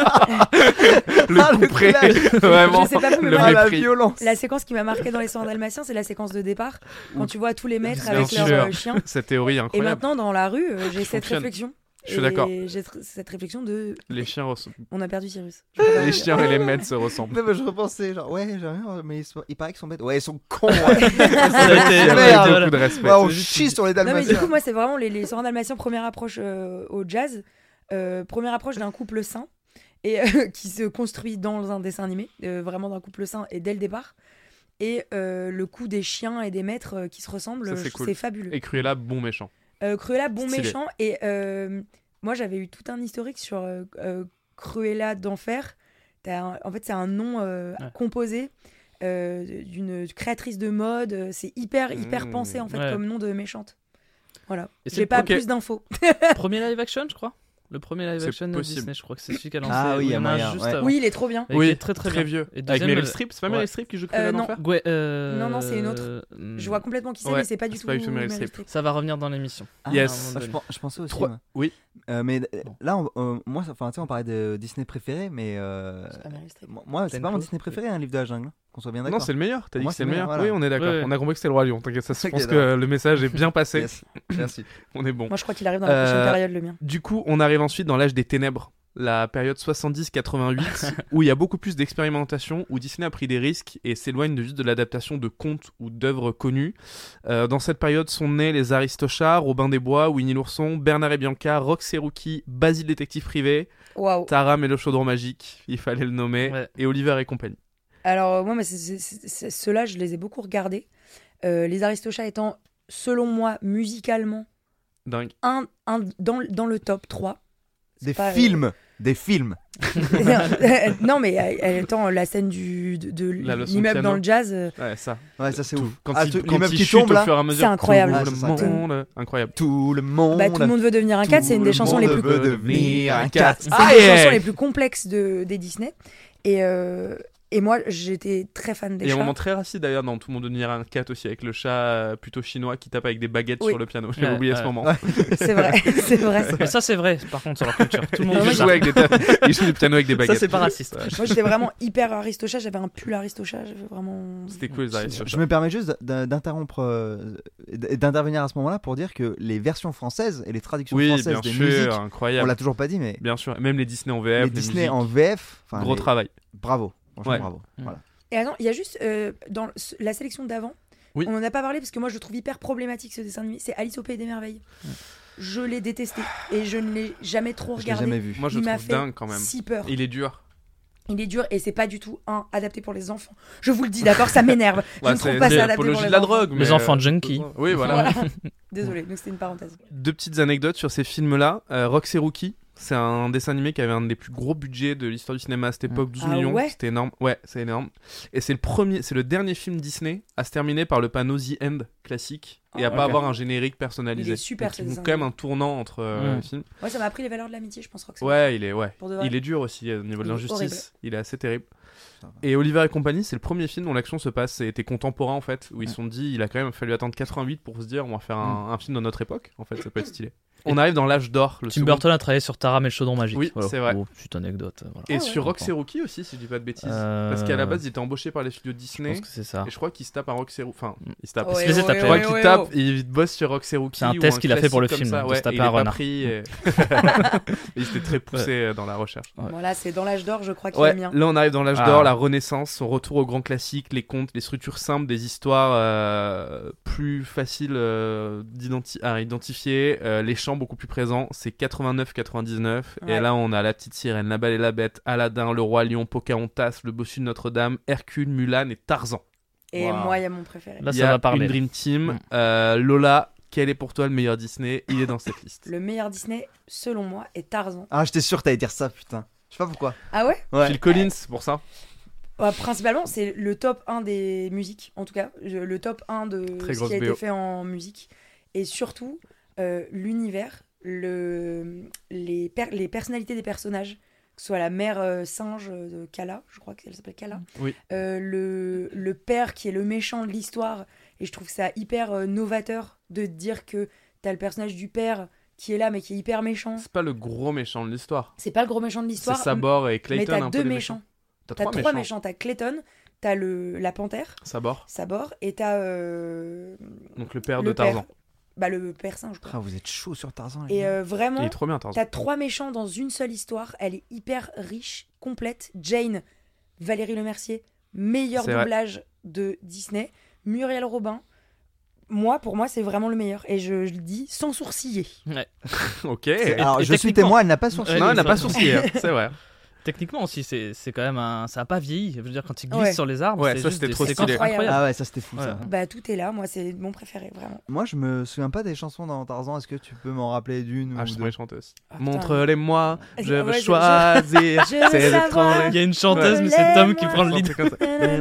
Ah, coup le près. clash. Vraiment. Je sais pas vous, mais le moi, Ah, la mépris. violence. la séquence qui m'a marqué dans les cent dalmatiens, c'est la séquence de départ quand tu vois tous les maîtres Bien avec sûr. leurs euh, chiens. Cette théorie est Et incroyable. maintenant, dans la rue, euh, j'ai cette fonctionne. réflexion. Je suis Et d'accord. J'ai tr- cette réflexion de. Les chiens, res- On a perdu Cyrus. Je peux pas les le chiens dire. et les maîtres se ressemblent. Non, mais je repensais, genre, ouais, j'ai rien, mais ils sont- il paraît qu'ils sont bêtes. Ouais, ils sont cons. Ouais. Ça a été- Merde. voilà. Beaucoup de respect. Ouais, on C'est juste- chie sur les Non, mais du dalmatiens. coup, moi, c'est vraiment les, les cent dalmatiens, première approche euh, au jazz, euh, première approche d'un couple sain et euh, qui se construit dans un dessin animé, euh, vraiment d'un couple sain et dès le départ. Et euh, le coup des chiens et des maîtres euh, qui se ressemblent, Ça, je c'est trouve cool. c'est fabuleux. Et Cruella, bon méchant. Euh, Cruella, bon Stylé. méchant. Et euh, moi, j'avais eu tout un historique sur euh, euh, Cruella d'Enfer. T'as un- En fait, c'est un nom euh, Ouais. composé euh, d'une créatrice de mode. C'est hyper, hyper Mmh. pensé, en fait, Ouais. comme nom de méchante. Voilà. Et c'est J'ai le pas ok. plus d'infos. Premier live action, je crois. Le premier live C'est action de possible. Disney, je crois que c'est celui qui a lancé. Ah oui, il il y a en a un moyen, juste ouais. avant. Oui, il est trop bien. Et qui est très très, bien. vieux. Et Avec deuxième, Meryl euh, Streep, c'est pas ouais. Meryl Streep qui joue Cruella Euh, non. d'enfer Ouais, euh, Non, non, c'est une autre. hmm, Je vois complètement qui c'est, Ouais, mais c'est pas du c'est tout pas du tout Meryl Meryl Streep. Streep. Ça va revenir dans l'émission. Ah, Yes. ah, je, pen- je pensais aussi. Trois- moi. Oui. Euh, mais euh, Bon. là, on, euh, moi, ça- enfin, tu sais, on parlait de Disney préféré, mais euh, C'est pas Meryl Streep. moi, moi, c'est Glenn pas mon Close. Disney préféré, un livre de la jungle. hein, Qu'on soit bien Non, d'accord. c'est le meilleur. T'as dit Moi, que c'est le meilleur. voilà. Oui, on est d'accord. Ouais, ouais. On a compris que c'était le Roi Lion. T'inquiète, ça, je Ok, pense d'accord. que le message est bien passé. Yes. Merci. On est bon. Moi, je crois qu'il arrive dans la Euh, prochaine période, le mien. Du coup, on arrive ensuite dans l'âge des ténèbres, la période soixante-dix quatre-vingt-huit, où il y a beaucoup plus d'expérimentation, où Disney a pris des risques et s'éloigne de juste de l'adaptation de contes ou d'œuvres connues. Euh, dans cette période sont nés les Aristochats, Robin des Bois, Winnie l'ourson, Bernard et Bianca, Rox et Rookie, Basile détective privé, Waouh. Taram et le chaudron magique, il fallait le nommer, Ouais. et Oliver et compagnie. Alors, euh, moi, mais c'est- c'est- c'est- c'est- ceux-là, je les ai beaucoup regardés. Euh, les Aristochats étant, selon moi, musicalement, Dingue. un, un, dans, dans le top trois. C'est Des pas, euh, films. Des films. non, mais euh, étant la scène du, de, de La leçon de l'immeuble piano. dans le jazz, euh, Ouais, ça. Ouais, ça c'est Tout. ouf. Quand Ah, il, tout- quand l'immeuble il qui chute tombe au là. fur et à mesure. C'est incroyable. Tout Ah, le ça, c'est incroyable. monde, incroyable. Tout le monde. bah, tout le monde veut devenir un cat. C'est une des Tout chansons le les monde plus, veut devenir un cat. c'est Ah, une des yeah. chansons les plus complexes de, des Disney. Et, euh, et moi, j'étais très fan des Et un chats. moment très raciste d'ailleurs dans Tout le monde devenir un cat aussi, avec le chat euh, plutôt chinois qui tape avec des baguettes Oui. sur le piano. J'ai Ouais, oublié ce ouais. moment. Ouais. C'est vrai, c'est vrai. Mais ça, c'est vrai, par contre, sur leur culture. Tout le monde Il fait joue, ça. avec des ta- il joue du piano avec des Ça, baguettes. c'est pas raciste. Moi, j'étais vraiment hyper Aristocha. J'avais un pull Aristocha. J'avais vraiment. C'était cool, les Je Aristochats. me permets juste d'in- d'interrompre euh, et d'intervenir à ce moment-là pour dire que les versions françaises et les traductions Oui, françaises bien des sûr, musiques, on incroyable. l'a toujours pas dit, mais Bien sûr, même les Disney en V F, les Disney musiques, en V F, enfin, gros les- travail. bravo, franchement Ouais. bravo. Mm. Voilà. Et attends, il y a juste euh, dans ce- la sélection d'avant, Oui. on en a pas parlé parce que moi je le trouve hyper problématique ce dessin animé. C'est Alice au Pays des Merveilles. Je l'ai détesté et je ne l'ai jamais trop Je l'ai regardé. jamais vu. Moi, je Il le m'a trouve fait dingue quand même. si peur. Il est dur. Il est dur et c'est pas du tout un adapté pour les enfants. Je vous le dis, d'accord, ça m'énerve. Je Ouais, ne trouve c'est pas c'est ça adapté pour l'apologie les de la enfants. drogue. Les mais, enfants euh, junkies. Oui, voilà. Voilà. Désolé, donc c'était une parenthèse. Deux petites anecdotes sur ces films-là. Euh, Rox et Rookie, c'est un dessin animé qui avait un des plus gros budgets de l'histoire du cinéma à cette époque, douze Ah millions. ouais C'était énorme. Ouais, c'est énorme. Et c'est le premier, c'est le dernier film Disney à se terminer par le panneau The End classique et à Ah, pas ok. avoir un générique personnalisé. Il est super, Donc, ce ils font dessin quand même animé. un tournant entre euh, Mm. les films. Moi, ça m'a appris les valeurs de l'amitié, je pense. Roxane. Ouais, il est ouais. Pour de vrai. Il est dur aussi euh, au niveau de Il est l'injustice. horrible. Il est assez terrible. Ça va. Et Oliver et compagnie, c'est le premier film dont l'action se passe, c'était contemporain en fait, où ils se sont dit, il a quand même fallu attendre quatre-vingt-huit pour se dire, on va faire un, un film de notre époque. En fait, ça peut être stylé. On arrive dans l'âge d'or. Le Tim second. Burton a travaillé sur Taram et le chaudron magique. Oui, Voilà. c'est vrai. Oh, petite anecdote. Voilà. Et Ah ouais. sur Rox et Rookie aussi, si je dis pas de bêtises. Euh, Parce qu'à la base, il était embauché par les studios Je Disney. pense que c'est ça. Et je crois qu'il se tape un Rox et Rookie. Enfin, il se tape. Ouais, Il se les a ouais, tapés. Je crois ouais, qu'il ouais, tape, ouais. il bosse sur Rox et Rookie. C'est un ou test qu'il a fait pour le classique film, comme ça. de Ouais, se taper et il un est pas renard. pris. Et... et il était très poussé euh, dans la recherche. Ouais. Voilà, c'est dans l'âge d'or, je crois qu'il Ouais, est le mien. là on arrive dans l'âge Ah, J'adore la renaissance, son retour au grand classique, les contes, les structures simples, des histoires euh, plus faciles euh, d'identi- à identifier, euh, les chants beaucoup plus présents. C'est quatre-vingt-neuf quatre-vingt-dix-neuf. Ouais. Et là, on a La Petite Sirène, La Belle et la Bête, Aladdin, Le Roi Lion, Pocahontas, Le Bossu de Notre-Dame, Hercule, Mulan et Tarzan. Et Wow. moi, il y a mon préféré. Là, Il y ça a va parler. une Dream Team. Mm. Euh, Lola, quel est pour toi le meilleur Disney ? Il est dans cette liste. Le meilleur Disney, selon moi, est Tarzan. Ah, j'étais sûr que t'allais dire ça, putain. Je sais pas pourquoi. Ah ouais Ouais. Phil Collins, pour ça. Ouais, principalement, c'est le top un des musiques, en tout cas. Je- Le top un de Très ce grosse qui a B O. été fait en musique. Et surtout, euh, l'univers, le... les, per- les personnalités des personnages, que ce soit la mère euh, singe de Kala, je crois qu'elle s'appelle Kala, Oui. euh, le, le père qui est le méchant de l'histoire. Et je trouve ça hyper euh, novateur de dire que t'as le personnage du père qui est là, mais qui est hyper méchant. C'est pas le gros méchant de l'histoire. C'est pas le gros méchant de C'est l'histoire. Sabor et Mais Clayton, t'as un peu deux les méchants. méchants. T'as T'as trois, trois méchants. méchants. T'as Clayton, t'as le, la panthère, Sabor, Sabor, et t'as euh, donc le père le de Tarzan. père. Bah, le père singe, je crois. Ah, vous êtes chaud sur Tarzan. les Et gars. euh, Il vraiment, est trop bien, Tarzan. t'as trois méchants dans une seule histoire. Elle est hyper riche, complète. Jane, Valérie Lemercier, meilleur C'est vrai. doublage de Disney. Muriel Robin, moi, pour moi, c'est vraiment le meilleur. Et je, je le dis sans sourciller. Ouais. Ok. C'est- Et- Alors, et je suis techniquement- témoin, elle n'a pas sourcillé. Ouais, Non, elle n'a pas ça- sourcillé, hein, c'est vrai. Techniquement aussi, c'est c'est quand même un. Ça a pas vieilli. Je veux dire, quand il glisse Ouais. sur les arbres, Ouais, c'est ça, juste c'était des trop séquences stylé. incroyables. Ah ouais, ça c'était fou Ouais. ça. Bah, tout est là. Moi, c'est mon préféré, vraiment. Moi, je me souviens pas des chansons dans Tarzan. Est-ce que tu peux m'en rappeler d'une Ah, ou je deux serais chanteuse. Ah, putain. Montre-les-moi, je Ouais, veux je- je- choisir. je veux C'est savoir. l'étranger. Il y a une chanteuse, Ouais. mais c'est Tom qui prend le Un lead. truc comme ça.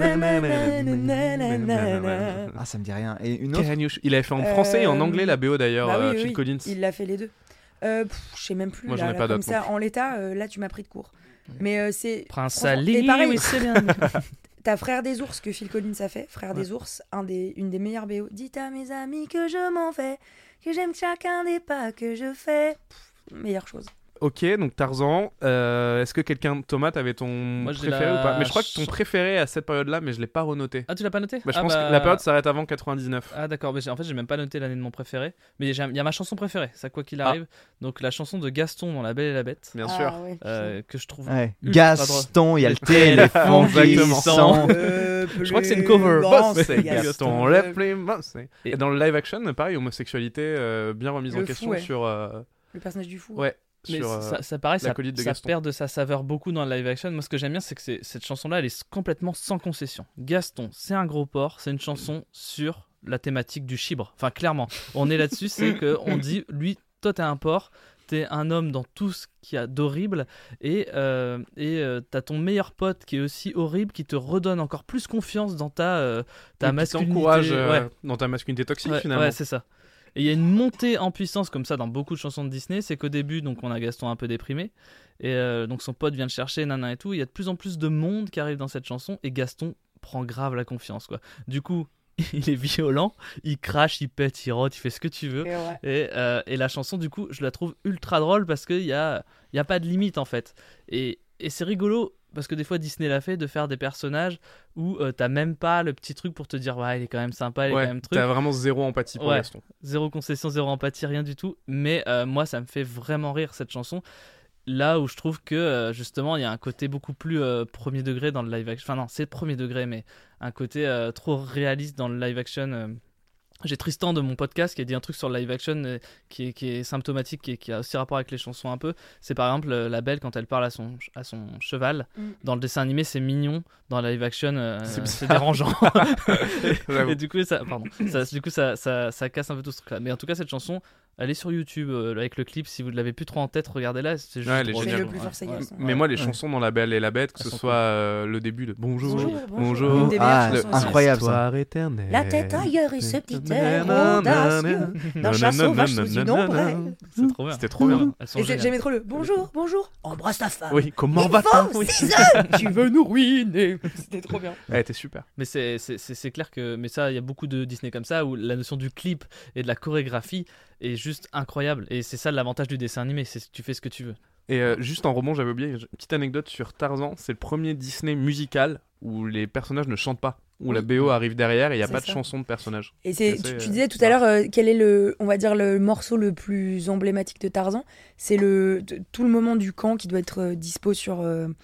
Ah, ça me dit rien. Et une autre. Can you sh- Il avait fait en français et en Euh, anglais la B O d'ailleurs, Bah oui, euh, oui, Phil oui. Collins. Il l'a fait les deux. Euh, pff, je sais même plus. Moi, là, j'en ai là, pas comme d'autres ça, non plus. en l'état, euh, là, tu m'as pris de court. Mais euh, c'est. Prince franchement- Ali, et pareil, oui, c'est bien. T'as Frère des ours que Phil Collins a fait. Frère Ouais. des ours, un des, une des meilleures B O. Dites à mes amis que je m'en vais, que j'aime chacun des pas que je fais. Pff, meilleure chose. Ok, donc Tarzan. euh, Est-ce que quelqu'un, Thomas, t'avais ton Moi, j'ai préféré la ou pas? Mais je crois que ton ch- préféré à cette période-là, mais je l'ai pas renoté. Ah, tu l'as pas noté Bah, je Ah, pense bah- que la période s'arrête avant quatre-vingt-dix-neuf. Ah d'accord, mais j'ai- en fait j'ai même pas noté l'année de mon préféré, mais j'ai- il y a ma chanson préférée, ça quoi qu'il arrive, donc la chanson de Gaston dans La Belle et la Bête, Bien Ah, sûr. ouais, euh, que je trouve... Ouais. Ultra Gaston, il y a le Le téléphone qui Exactement. sonne. Je crois que c'est une cover. Bon, C'est c'est Gaston, Gaston. les plus minces. Et- Et dans le live action, pareil, homosexualité euh, bien remise en Le fou, question ouais. sur, euh, Le personnage du fou. ouais, Mais sur, euh, ça, ça pareil, ça, l'acolyte de ça Gaston. perd de sa saveur beaucoup dans le live action. Moi, ce que j'aime bien, c'est que c'est- cette chanson-là, elle est complètement sans concession. Gaston, c'est un gros porc, c'est une chanson sur la thématique du chibre. Enfin, clairement, on est là-dessus, c'est qu'on dit, lui, toi, t'es un porc, t'es un homme dans tout ce qu'il y a d'horrible, et euh, et euh, t'as ton meilleur pote qui est aussi horrible, qui te redonne encore plus confiance dans ta, euh, ta et qui masculinité. t'encourage euh, Ouais. dans ta masculinité toxique Ouais, finalement. ouais, c'est ça. Et il y a une montée en puissance comme ça dans beaucoup de chansons de Disney, c'est qu'au début, donc on a Gaston un peu déprimé, et euh, donc son pote vient le chercher, nana et tout. Il y a de plus en plus de monde qui arrive dans cette chanson, et Gaston prend grave la confiance, quoi. Du coup, il est violent, il crache, il pète, il rote, il fait ce que tu veux. Et ouais. Et, euh, et la chanson, du coup, je la trouve ultra drôle parce qu'il y a, il y a pas de limite en fait. Et, et c'est rigolo parce que des fois Disney l'a fait de faire des personnages où euh, t'as même pas le petit truc pour te dire ouais, il est quand même sympa, il est Ouais, quand même truc. t'as vraiment zéro empathie pour Ouais. Gaston. Zéro concession, zéro empathie, rien du tout. Mais euh, moi, ça me fait vraiment rire cette chanson. Là où je trouve que euh, justement il y a un côté beaucoup plus euh, premier degré dans le live action. Enfin non, c'est premier degré, mais un côté euh, trop réaliste dans le live action. euh. J'ai Tristan de mon podcast qui a dit un truc sur le live action euh, qui, est, qui est symptomatique et qui a aussi rapport avec les chansons un peu. C'est par exemple euh, la Belle quand elle parle à son, à son cheval. Mm. Dans le dessin animé, c'est mignon. Dans le live action, euh, C'est c'est bizarre. dérangeant. J'avoue. Et du coup, ça, pardon, ça, du coup ça, ça, ça casse un peu tout ce truc-là. Mais en tout cas, cette chanson, elle est sur YouTube euh, avec le clip. Si vous ne l'avez plus trop en tête, regardez-la. C'est juste Ouais, elle est drôle. Mais géniale. le plus fort, c'est Ouais. Gaston. Mais moi, les Ouais. chansons dans La Belle et la Bête, que Elles ce sont soit euh, le début de Bonjour, Bonjour, bonjour, bonjour. Une des meilleures Ah, chansons aussi. incroyable ça. Histoire éternelle. La tête ailleurs et ce petit air audacieux d'un chat sauvage sous une ombrelle. C'est trop bien. C'était trop bien. Elles sont Et j'ai- géniales. j'aimais trop le bonjour, bonjour, embrasse ta femme. Oui, comment Il va-t-on faut Oui. six heures, tu veux nous ruiner. C'était trop bien. Elle était super. Mais c'est, c'est, c'est, c'est clair que. Mais ça, il y a beaucoup de Disney comme ça où la notion du clip et de la chorégraphie est juste incroyable. Et c'est ça l'avantage du dessin animé, c'est que tu fais ce que tu veux. Et euh, juste en rebond, j'avais oublié une petite anecdote sur Tarzan. C'est le premier Disney musical où les personnages ne chantent pas, où Oui. la B O arrive derrière et il n'y a C'est pas de ça. chanson de personnage. Et c'est, C'est tu, assez, tu euh, disais tout à l'heure euh, quel est le, on va dire le morceau le plus emblématique de Tarzan. C'est le t- tout le moment du camp qui doit être euh, dispo sur euh,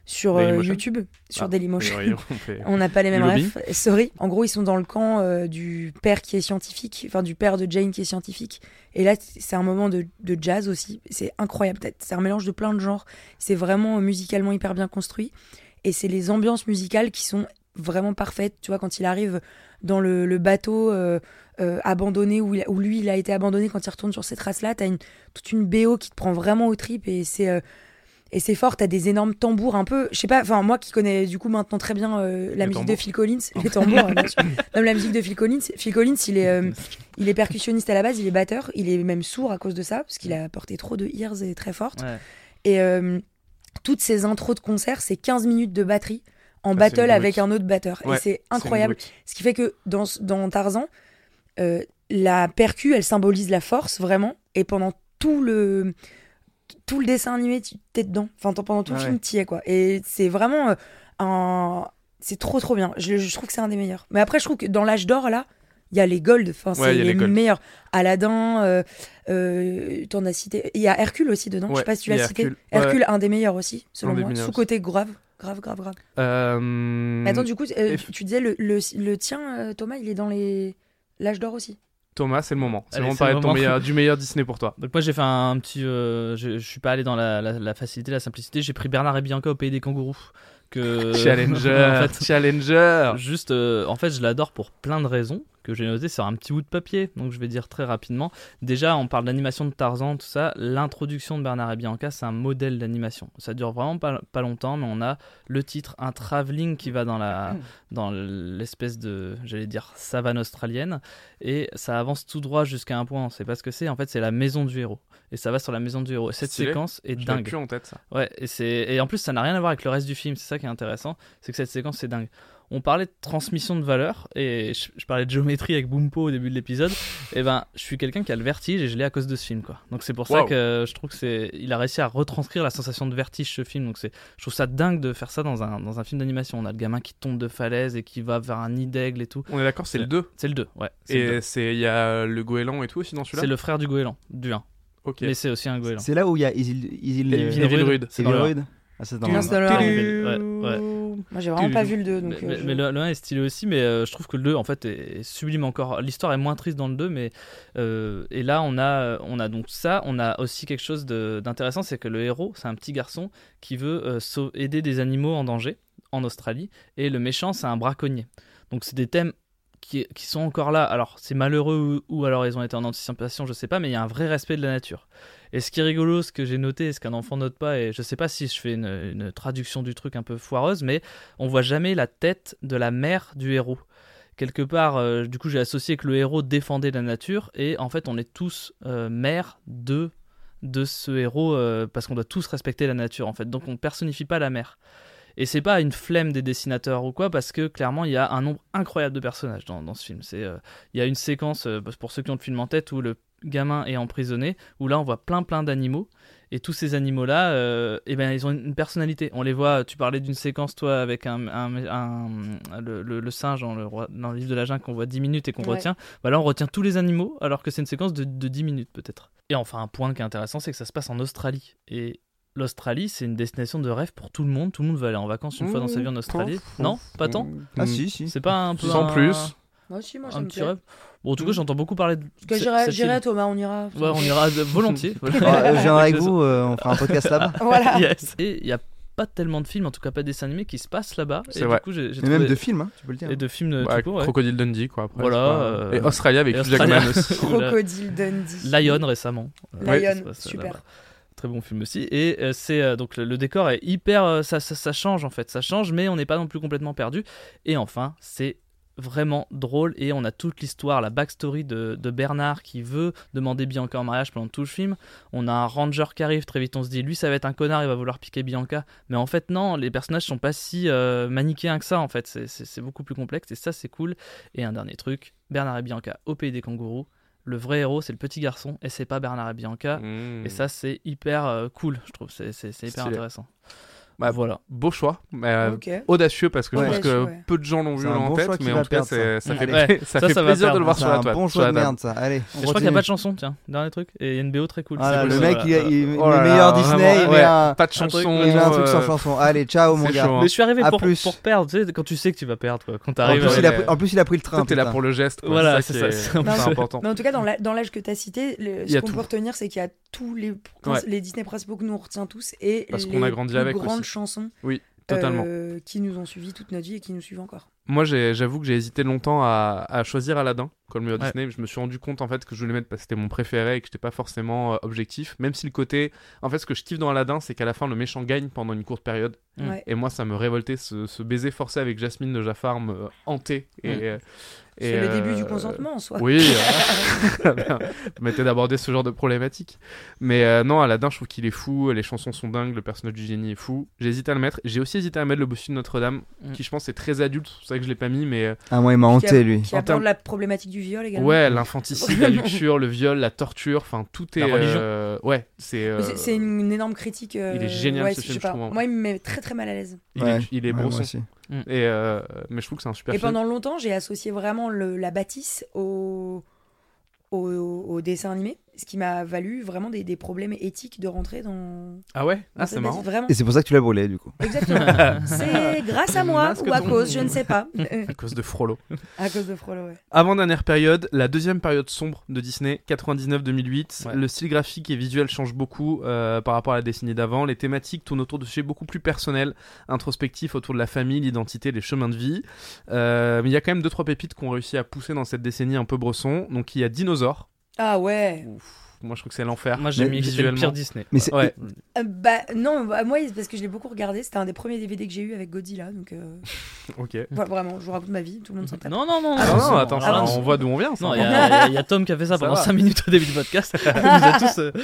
sur euh, Dailymotion. YouTube, sur Ah, Dailymotion. oui, on fait- On n'a pas les mêmes Du lobbying. refs. Sorry. En gros, ils sont dans le camp euh, du père qui est scientifique, enfin du père de Jane qui est scientifique. Et là, c'est un moment de, de jazz aussi. C'est incroyable. C'est un mélange de plein de genres. C'est vraiment euh, musicalement hyper bien construit. Et c'est les ambiances musicales qui sont vraiment parfaites. Tu vois, quand il arrive dans le, le bateau euh, euh, abandonné, où, il, où lui, il a été abandonné, quand il retourne sur ces traces-là, t'as une, toute une B O qui te prend vraiment aux tripes. Et c'est... Euh, Et c'est fort, t'as des énormes tambours un peu, je sais pas, enfin moi qui connais du coup maintenant très bien euh, la Les musique tambours. de Phil Collins, les tambours, hein, bien sûr. Non, la musique de Phil Collins, Phil Collins il est, euh, il est percussionniste à la base, il est batteur, il est même sourd à cause de ça, parce qu'il a porté trop de ears et très fortes. Ouais. Et euh, toutes ces intros de concert, c'est quinze minutes de batterie en Ah, c'est une battle brute. avec un autre batteur. Ouais, et c'est une incroyable. brute. Ce qui fait que dans, dans Tarzan, euh, la percu, elle symbolise la force vraiment, et pendant tout le... tout le dessin animé, tu t'es dedans. Enfin, pendant tout le Ah film, ouais. t'y es, quoi. Et c'est vraiment euh, un... C'est trop, trop bien. Je, je trouve que c'est un des meilleurs. Mais après, je trouve que dans l'âge d'or, là, il y a les Gold. Enfin, c'est Ouais, il y a les, les Gold. meilleurs. Aladdin, euh, euh, t'en as cité... Il y a Hercule aussi dedans. je sais Ouais, pas si tu il y l'as a cité. Hercule. Hercule, Ouais. un des meilleurs aussi, selon Un des moi. meilleurs Sous-côté grave. Grave, grave, grave. Euh, Mais attends, du coup, euh, et- tu, tu disais, le, le, le tien, euh, Thomas, il est dans les... l'âge d'or aussi. Thomas, c'est le moment. C'est Allez, le moment de c'est le parler de ton moment. meilleur- du meilleur Disney pour toi. Donc moi j'ai fait un, petit, euh, je, je suis pas allé dans la, la, la facilité, la simplicité. J'ai pris Bernard et Bianca au pays des kangourous. Que Challenger, en fait, Challenger. juste, euh, en fait, je l'adore pour plein de raisons que j'ai noté sur un petit bout de papier. Donc je vais dire très rapidement. Déjà, on parle d'animation de Tarzan, tout ça. L'introduction de Bernard et Bianca, c'est un modèle d'animation. Ça dure vraiment pas, pas longtemps, mais on a le titre, un travelling qui va dans la, dans l'espèce de, j'allais dire, savane australienne, et ça avance tout droit jusqu'à un point. On sait pas ce que c'est. En fait, c'est la maison du héros. Et ça va sur la maison du héros. Et cette Stylé. séquence est Je l'avais dingue. plus en tête ça. Ouais, et, c'est... et en plus, ça n'a rien à voir avec le reste du film. C'est ça qui est intéressant. C'est que cette séquence, c'est dingue. On parlait de transmission de valeur, et je, je parlais de géométrie avec Boompo au début de l'épisode. Et ben, je suis quelqu'un qui a le vertige, et je l'ai à cause de ce film, quoi. Donc c'est pour ça Wow. que je trouve que c'est, il a réussi à retranscrire la sensation de vertige, ce film. Donc c'est, je trouve ça dingue de faire ça dans un dans un film d'animation. On a le gamin qui tombe de falaise et qui va vers un nid d'aigle et tout. On est d'accord, c'est le deux. C'est le deux, ouais. C'est le Et deux. c'est il y a le goéland et tout aussi dans celui-là. C'est le frère du goéland, du un. Ok. Mais c'est aussi un goéland. C'est là où il y a Isil... Isil... Et euh, Villerud, Villerud. c'est dans le un. Villerud. Ah, c'est dans Non, le- c'est dans le un. Ouais, ouais. Moi, j'ai vraiment pas vu le deux. Donc, mais, euh, je- mais le, le un est stylé aussi, mais euh, je trouve que le deux en fait est, est sublime encore. L'histoire est moins triste dans le deux, mais euh, et là on a on a donc ça, on a aussi quelque chose de- d'intéressant, c'est que le héros, c'est un petit garçon qui veut euh, sau- aider des animaux en danger en Australie, et le méchant, c'est un braconnier. Donc c'est des thèmes qui, qui sont encore là. Alors c'est malheureux ou, ou alors ils ont été en anticipation, je sais pas, mais il y a un vrai respect de la nature. Et ce qui est rigolo, ce que j'ai noté, ce qu'un enfant note pas, et je sais pas si je fais une, une traduction du truc un peu foireuse, mais on voit jamais la tête de la mère du héros. Quelque part, euh, du coup, j'ai associé que le héros défendait la nature, et en fait, on est tous euh, mères de, de ce héros, euh, parce qu'on doit tous respecter la nature, en fait. Donc, on personnifie pas la mère. Et c'est pas une flemme des dessinateurs ou quoi, parce que clairement, il y a un nombre incroyable de personnages dans, dans ce film. C'est, euh, il y a une séquence, euh, pour ceux qui ont le film en tête, où le gamin est emprisonné, où là on voit plein plein d'animaux, et tous ces animaux là euh, eh ben, ils ont une personnalité. On les voit, tu parlais d'une séquence toi avec un, un, un- le, le- le singe dans le, roi- dans le livre de la jungle qu'on voit dix minutes et qu'on Ouais. retient. Bah là on retient tous les animaux alors que c'est une séquence de, de dix minutes peut-être. Et enfin un point qui est intéressant, c'est que ça se passe en Australie, et l'Australie c'est une destination de rêve pour tout le monde. Tout le monde veut aller en vacances une fois dans sa vie en Australie. Non, pas tant. Ah si, si. C'est pas un peu Sans un, plus. Moi aussi, moi, un ça me petit plaît. rêve. Bon, en tout cas, j'entends beaucoup parler de. Parce que ce- j'irai, cette j'irai, île. Thomas, on ira. Ouais, on ira de- volontiers. Ah, je viendrai avec vous, euh, on fera un podcast là-bas. Voilà. Yes. Et il n'y a pas tellement de films, en tout cas pas de dessins animés, qui se passent là-bas. C'est Et vrai. du coup, j'ai, j'ai Mais trouvé... même de films, hein, tu peux le dire. Et de films de Ouais, tout court, ouais. Crocodile Dundee quoi après. Voilà, c'est pas- euh, Et Australia avec et Hugh Australia. Jackman aussi. Crocodile Dundee. Lion récemment. Euh, Lion, ouais, ça se passe super. là-bas. Très bon film aussi. Et euh, c'est euh, donc le, le décor est hyper. euh, ça, ça, ça change en fait, ça change, mais on n'est pas non plus complètement perdu. Et enfin, c'est vraiment drôle, et on a toute l'histoire, la backstory de, de Bernard qui veut demander Bianca en mariage pendant tout le film. On a un ranger qui arrive, très vite on se dit lui ça va être un connard, il va vouloir piquer Bianca, mais en fait non, les personnages sont pas si euh, manichéens que ça en fait, c'est, c'est, c'est beaucoup plus complexe, et ça c'est cool. Et un dernier truc, Bernard et Bianca au pays des kangourous, le vrai héros c'est le petit garçon et c'est pas Bernard et Bianca. Mmh. Et ça, c'est hyper euh, cool, je trouve. C'est, c'est, c'est hyper Stylé. intéressant. Bah, Voilà. beau choix, mais euh, Ok. audacieux parce que Ouais. je pense que Audacieux, ouais. peu de gens l'ont C'est vu un en bon tête, choix qui mais va en tout cas, perdre, c'est- ça, ça. fait, Ouais. ça Ça, fait ça va plaisir de perdre. le voir C'est sur la un toile. bon sur choix la de table. merde, ça. Allez, on Et je crois qu'il n'y a continue. pas de chanson, tiens. Dernier truc. Et il y a une B O très cool. Ah, C'est le cool, Le ça, mec, il, voilà. il, il Oh là met là, meilleur vraiment, Disney, il met ouais, un, pas de un truc, chanson. il met un truc sans euh, chanson. Allez, ciao mon c'est gars. chaud, hein. Mais je suis arrivé À pour, plus. pour perdre, tu sais, quand tu sais que tu vas perdre, quoi. Quand En t'arrives. plus, ouais, il a ouais. pris, en plus, il a pris le train. Toi, t'es là putain. pour le geste. quoi. Voilà, c'est c'est ça ça, qui c'est est- un c'est peu- important. Mais en tout cas, dans la- dans l'âge que tu as cité, le- Il y ce a qu'on tout. peut retenir, c'est qu'il y a tous les, Ouais. les Disney principaux que nous on retient tous et Parce les qu'on a grandi plus avec grandes aussi. chansons Oui, totalement. euh, qui nous ont suivis toute notre vie et qui nous suivent encore. Moi, j'ai- j'avoue que j'ai hésité longtemps à, à choisir Aladdin comme meilleur Ouais. Disney. Je me suis rendu compte en fait que je voulais mettre parce que c'était mon préféré et que j'étais pas forcément euh, objectif. Même si le côté, en fait, ce que je kiffe dans Aladdin, c'est qu'à la fin le méchant gagne pendant une courte période. Mm. Ouais. Et moi, ça me révoltait ce, ce baiser forcé avec Jasmine de Jafar me hantait. Et, Mm. euh, et, C'est le euh, début du consentement en soi. Oui, euh, permettez d'aborder ce genre de problématique. Mais euh, non, Aladdin, je trouve qu'il est fou, les chansons sont dingues, le personnage du génie est fou. J'ai hésité à le mettre. J'ai aussi hésité à mettre le bossu de Notre-Dame, Mm. qui je pense est très adulte, c'est pour ça que je l'ai pas mis, mais euh, Ah, moi, il m'a Qui hanté, a- lui. Qui En aborde termes- la problématique du viol également. ouais, l'infanticide, la luxure, le viol, la torture, enfin tout est. La religion. euh, ouais, c'est. euh, Mais c'est- C'est une énorme critique. euh, il est génial, ouais, ce je film, sais pas. je trouve, hein. Moi, il me met très très mal à l'aise. il, Ouais. est, il est Ouais, moi brosson. aussi. Et euh, mais je trouve que c'est un super Et film. pendant longtemps, j'ai associé vraiment le- la bâtisse au, au, au dessin animé, ce qui m'a valu vraiment des, des problèmes éthiques de rentrer dans. Ah ouais, dans ah cette c'est marrant. bâtisse. Vraiment. Et c'est pour ça que tu l'as brûlé, du coup. Exactement. C'est grâce à moi Masque ou à ton- cause, je ne sais pas. À cause de Frollo. À cause de Frollo, ouais. Avant-dernière période, la deuxième période sombre de Disney, quatre-vingt-dix-neuf deux mille huit. Ouais. Le style graphique et visuel change beaucoup euh, par rapport à la décennie d'avant. Les thématiques tournent autour de sujets beaucoup plus personnels, introspectifs autour de la famille, l'identité, les chemins de vie. Euh, mais il y a quand même deux trois pépites qui ont réussi à pousser dans cette décennie un peu bresson. Donc il y a Dinosaure. Ah ouais. Moi je trouve que c'est l'enfer. Moi, j'ai Mais mis que c'était le pire Disney. Mais c'est- Ouais. Euh, bah non, bah, moi parce que je l'ai beaucoup regardé, c'était un des premiers D V D que j'ai eu avec Godzilla, donc euh, Ok. voilà, vraiment, je vous raconte ma vie, tout le monde s'en tape. Non, non, non. Ah Ah non, non, attends, ah ça, non. on voit d'où on vient. Ça. Non, il y, a- il y a Tom qui a fait ça, Ça pendant va. cinq minutes au début du podcast. Il nous a tous. euh,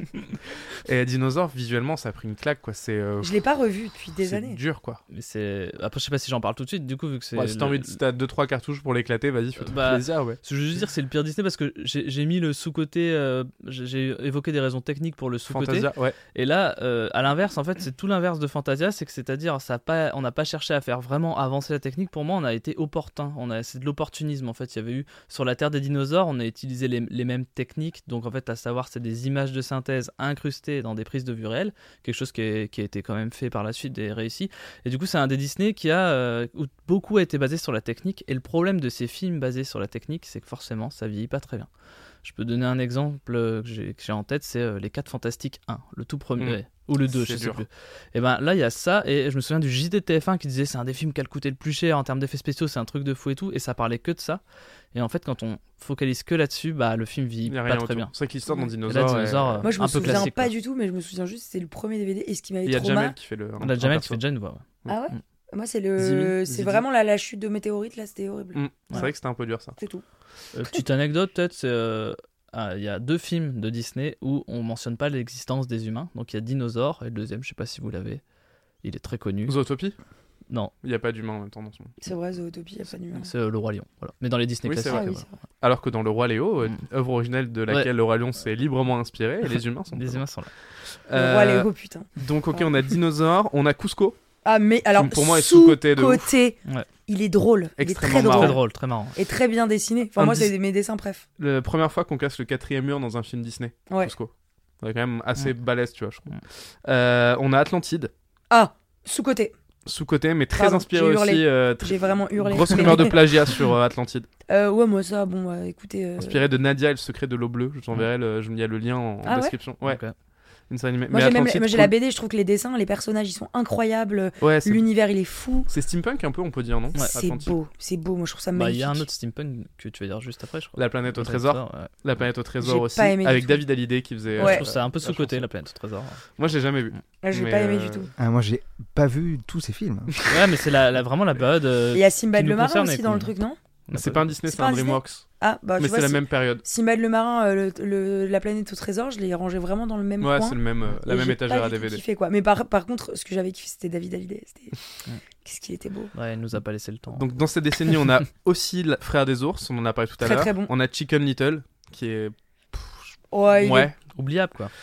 Et Dinosaure, visuellement, ça a pris une claque, quoi. C'est euh, Je l'ai pas revu depuis des c'est années. dur, quoi. Mais c'est. Après, je sais pas si j'en parle tout de suite, du coup, vu que c'est. Ouais, si t'as le- envie de, si t'as deux trois cartouches pour l'éclater, vas-y, fais-toi Bah, plaisir, ouais. Ce que je veux juste dire, c'est le pire Disney parce que j'ai j'ai mis le sous-côté. euh, j'ai j'ai évoqué des raisons techniques pour le sous-côté. Fantasia, ouais. Et là, euh, à l'inverse, en fait, c'est tout l'inverse de Fantasia, c'est que c'est-à-dire, ça a pas, on n'a pas cherché à faire vraiment avancer la technique. Pour moi, on a été opportun. On a, c'est de l'opportunisme. En fait, il y avait eu sur la Terre des dinosaures, on a utilisé les, les mêmes techniques. Donc, en fait, à savoir, c'est des images de synthèse incrustées dans des prises de vue réelles, quelque chose qui, est- qui a été quand même fait par la suite et réussi. Et du coup, c'est un des Disney qui a euh, où beaucoup a été basé sur la technique. Et le problème de ces films basés sur la technique, c'est que forcément, ça vieillit pas très bien. Je peux donner un exemple euh, que j'ai que j'ai en tête, c'est euh, les quatre Fantastiques un, le tout premier, Mm. ouais, ou le deux, C'est je sais dur. plus. Et ben là, il y a ça, et je me souviens du J T T F un qui disait c'est un des films qui a le coûté le plus cher en termes d'effets spéciaux, c'est un truc de fou et tout, et ça parlait que de ça. Et en fait, quand on focalise que là-dessus, bah le film vit Il y a pas rien très autour. bien. C'est vrai que l'histoire dans Ouais. Dinosaure. Et là, Dinosaure, est- euh, Moi, je me un peu souviens classique, pas quoi. du tout, mais je me souviens juste c'était le premier D V D et ce qui m'avait Il y a trauma. Jamel qui fait le. On a un Jamel qui perso. fait déjà une voix. Ouais. Ah ouais. Mm. Moi, c'est le, Zimi, c'est Zidi. vraiment la, la chute de météorite là, c'était horrible. Mm. C'est vrai que c'était un peu dur ça. C'est tout. Euh, petite anecdote, peut-être, c'est. euh, ah, il y a deux films de Disney où on mentionne pas l'existence des humains. Donc il y a Dinosaure, et le deuxième, je sais pas si vous l'avez. Il est très connu. Zootopie. Non, Il n'y a pas d'humain en même temps dans ce monde. C'est vrai, Zootopie, il n'y a pas de numéro. c'est euh, Le Roi Lion. Voilà. Mais dans les Disney Oui, c'est classiques. Ah vrai. oui, voilà. c'est vrai. Alors que dans Le Roi Léo, euh, Mm. œuvre originelle de laquelle Ouais. Le Roi Lion s'est librement inspiré, et les humains sont. Les dedans. humains sont là. Le roi Euh, Léo, putain. Donc ok, on a Dinosaure, on a Cusco. Ah, mais alors, pour moi, est sous-coté de ouf. sous-côté, Ouais. il est drôle. Il est Extrêmement très marrant. drôle. Très drôle, très marrant. Et très bien dessiné. Enfin, Un moi, dis- c'est des- mes dessins préf. La première fois qu'on casse le quatrième mur dans un film Disney. Ouais. Cusco. C'est quand même assez Ouais. balèze, tu vois, je trouve. Ouais. Euh, on a Atlantide, Ah, sous-côté. sous-côté, mais très Pardon, inspiré j'ai hurlé. aussi. euh, très- J'ai vraiment hurlé. Grosse rumeur de plagiat sur euh, Atlantide. Euh, ouais, moi, ça, bon, bah, écoutez. euh, Inspiré de Nadia et le secret de l'eau bleue. Je t'enverrai le, je- il y a le lien en, en Ah ouais description. Ouais, Donc, euh, une série animée. Moi, Mais j'ai même Atlantide, moi, j'ai cool. la B D, je trouve que les dessins, les personnages, ils sont incroyables. Ouais, c'est L'univers, il est fou. c'est steampunk un peu, on peut dire, non C'est Atlantide. beau, c'est beau. Moi, je trouve ça bah, il magnifique. y a un autre steampunk que tu vas dire juste après, je crois. La planète au Le trésor. ouais. La planète au trésor J'ai aussi. pas aimé du Avec tout. David Hallyday qui faisait. Ouais. Je trouve ça un peu la sous-côté, chanson. la planète au trésor. Moi, j'ai jamais vu. Là, j'ai Mais, pas aimé euh, du tout. Ah, moi, j'ai pas vu tous ces films. Ouais, mais c'est la, la- vraiment la période. euh, Et il y a Simbad qui le nous marin concerne et aussi dans le qu'on- truc, non on a C'est pas pas un vu. Disney, C'est c'est pas un un Disney DreamWorks. Ah, bah, Mais tu c'est vois, la Si- même période. Simbad le marin, euh, le, le- la planète au trésor, je l'ai rangé vraiment dans le même Ouais, coin. c'est le même, euh, la Et même j'ai étagère pas à du D tout V D. kiffé, quoi. Mais par, par contre, ce que j'avais kiffé, c'était David Hallyday. C'était... Ouais. Qu'est-ce qu'il était beau. Ouais, il nous a pas laissé le temps. Donc dans cette décennie, on a aussi le Frère des ours, on en a parlé tout à Très, l'heure. très bon. On a Chicken Little, qui est Ouais, il est- ouais. Oubliable, quoi.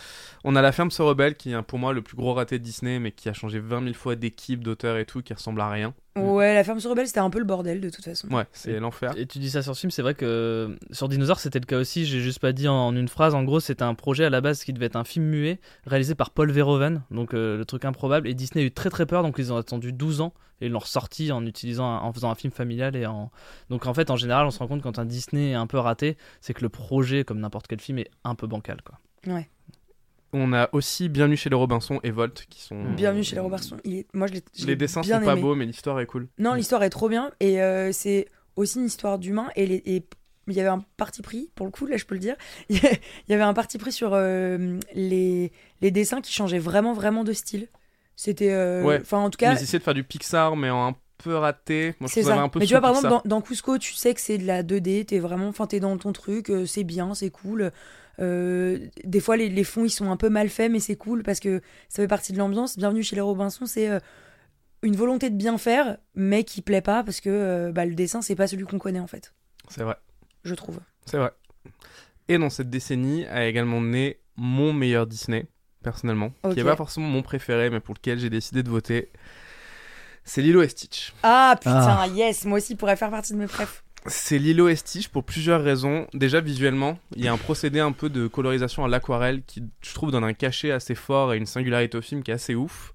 On a La Ferme se rebelle, qui est pour moi le plus gros raté de Disney, mais qui a changé vingt mille fois d'équipe, d'auteurs et tout, qui ressemble à rien. Ouais, La Ferme se rebelle, c'était un peu le bordel de toute façon. Ouais, c'est l'enfer. Et tu dis ça sur ce film, c'est vrai que sur Dinosaur c'était le cas aussi, j'ai juste pas dit en, en une phrase. En gros, c'était un projet à la base qui devait être un film muet réalisé par Paul Verhoeven, donc euh, le truc improbable. Et Disney a eu très très peur, donc ils ont attendu douze ans et ils l'ont ressorti en utilisant un- en faisant un film familial et en donc en fait en général on se rend compte quand un Disney est un peu raté, c'est que le projet comme n'importe quel film est un peu bancal quoi. Ouais. On a aussi Bienvenue chez les Robinson et Volt, qui sont... Bienvenue chez les Robinson. Il est... Moi, je l'ai, je l'ai Les dessins bien sont pas aimé. beaux, mais l'histoire est cool. Non, l'histoire est trop bien et euh, c'est aussi une histoire d'humain et, les- et il y avait un parti pris pour le coup là je peux le dire. Il y avait un parti pris sur euh, les les dessins qui changeaient vraiment vraiment de style. C'était euh, Ouais. enfin en tout cas Ils essayaient de faire du Pixar, mais en un peu raté. Moi, je c'est trouve ça ça. un peu Mais tu vois par sous exemple Pixar. dans, dans Cusco tu sais que c'est de la deux D, t'es vraiment enfin t'es dans ton truc, euh, c'est bien, c'est cool. Euh, des fois les, les fonds ils sont un peu mal faits mais c'est cool parce que ça fait partie de l'ambiance. Bienvenue chez les Robinson, c'est euh, une volonté de bien faire mais qui plaît pas parce que euh, bah, le dessin c'est pas celui qu'on connaît en fait, C'est vrai, je trouve. c'est vrai. Et dans cette décennie a également né mon meilleur Disney, personnellement, Ok. qui n'est pas forcément mon préféré, mais pour lequel j'ai décidé de voter. C'est Lilo et Stitch. Ah putain, Ah. yes, moi aussi pourrait faire partie de mes préfs. C'est Lilo et Stitch pour plusieurs raisons. Déjà, visuellement, il y a un procédé un peu de colorisation à l'aquarelle qui, je trouve, donne un cachet assez fort et une singularité au film qui est assez ouf.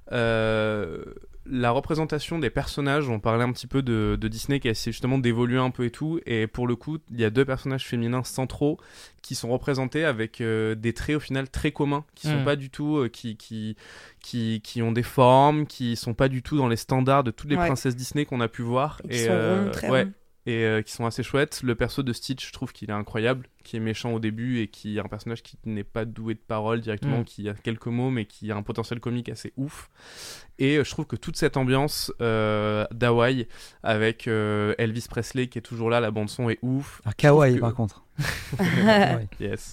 Euh, la représentation des personnages, on parlait un petit peu de, de Disney qui a essayé justement d'évoluer un peu et tout, et pour le coup, il y a deux personnages féminins centraux qui sont représentés avec euh, des traits au final très communs, qui sont Mm. pas du tout, euh, qui, qui, qui, qui ont des formes, qui sont pas du tout dans les standards de toutes les Ouais. princesses Disney qu'on a pu voir. Et qui sont euh, ronds, très ouais, ronds. et euh, qui sont assez chouettes. Le perso de Stitch, je trouve qu'il est incroyable, qui est méchant au début et qui est un personnage qui n'est pas doué de parole directement, Mm. qui a quelques mots mais qui a un potentiel comique assez ouf. Et euh, je trouve que toute cette ambiance euh, d'Hawaï avec euh, Elvis Presley qui est toujours là, la bande son est ouf. Ah, kawaii que- par contre. Mais Yes.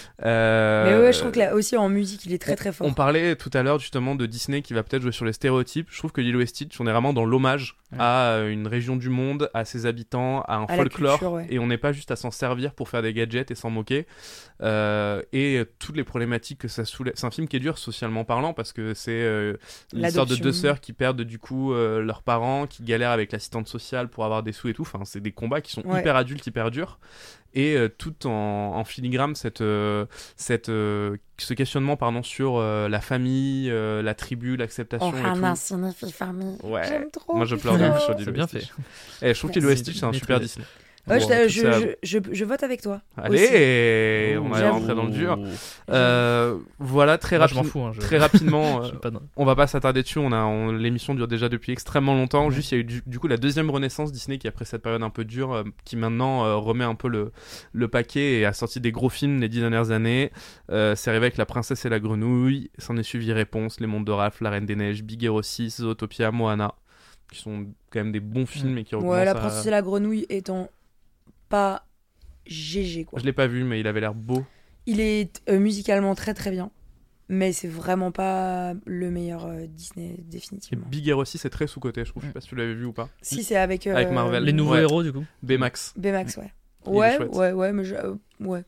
Euh, ouais, je trouve que là aussi en musique, il est très très fort. On parlait tout à l'heure justement de Disney qui va peut-être jouer sur les stéréotypes. Je trouve que Lilo et Stitch, on est vraiment dans l'hommage Ouais. à euh, une région du monde, à ses habitants, à un À la folklore. culture, ouais. Et on n'est pas juste à s'en servir pour faire des gadgets et s'en moquer. Euh, et euh, toutes les problématiques que ça soulève. C'est un film qui est dur socialement parlant parce que c'est euh, l'histoire de L'adoption. deux sœurs qui perdent du coup euh, leurs parents, qui galèrent avec l'assistante sociale pour avoir des sous et tout. Enfin, c'est des combats qui sont Ouais. hyper adultes, hyper durs. Et euh, tout en, en filigrane cette, euh, cette, euh, ce questionnement pardon, sur euh, la famille, euh, la tribu, l'acceptation et tout. signifie famille. Ouais. J'aime trop. Moi je pleure de ouf sur Lilo C'est et bien Stitch. fait. Et je trouve que Lilo et Stitch c'est un Maîtrisé. super Disney. Ouais, je, Bon, tout je, ça- je, je, je vote avec toi. Allez, on va J'avoue. rentrer dans le dur. Euh, voilà, très, Moi, je rapide- m'en fous. hein, je- très rapidement, je euh, sais pas de- on va pas s'attarder dessus, on a, on- l'émission dure déjà depuis extrêmement longtemps, juste il y a eu du, du coup la deuxième renaissance Disney qui après cette période un peu dure, euh, qui maintenant euh, remet un peu le, le paquet et a sorti des gros films les dix dernières années. Euh, c'est arrivé avec La Princesse et la Grenouille, s'en est suivi Réponse, Les Mondes de Ralph, La Reine des Neiges, Big Hero six, Zootopia, Moana, qui sont quand même des bons films et qui Ouais, recommencent la à- princesse et la grenouille étant pas G G quoi. Je l'ai pas vu mais il avait l'air beau. Il est euh, musicalement très très bien, mais c'est vraiment pas le meilleur euh, Disney Et définitivement. Big Hero six c'est très sous-côté je trouve, je sais pas si tu l'avais vu ou pas. Si c'est avec euh, Avec Marvel. Les nouveaux Ouais. héros du coup. B-Max. B-Max, ouais. Il est Ouais, chouette. ouais, ouais, mais je... euh, ouais.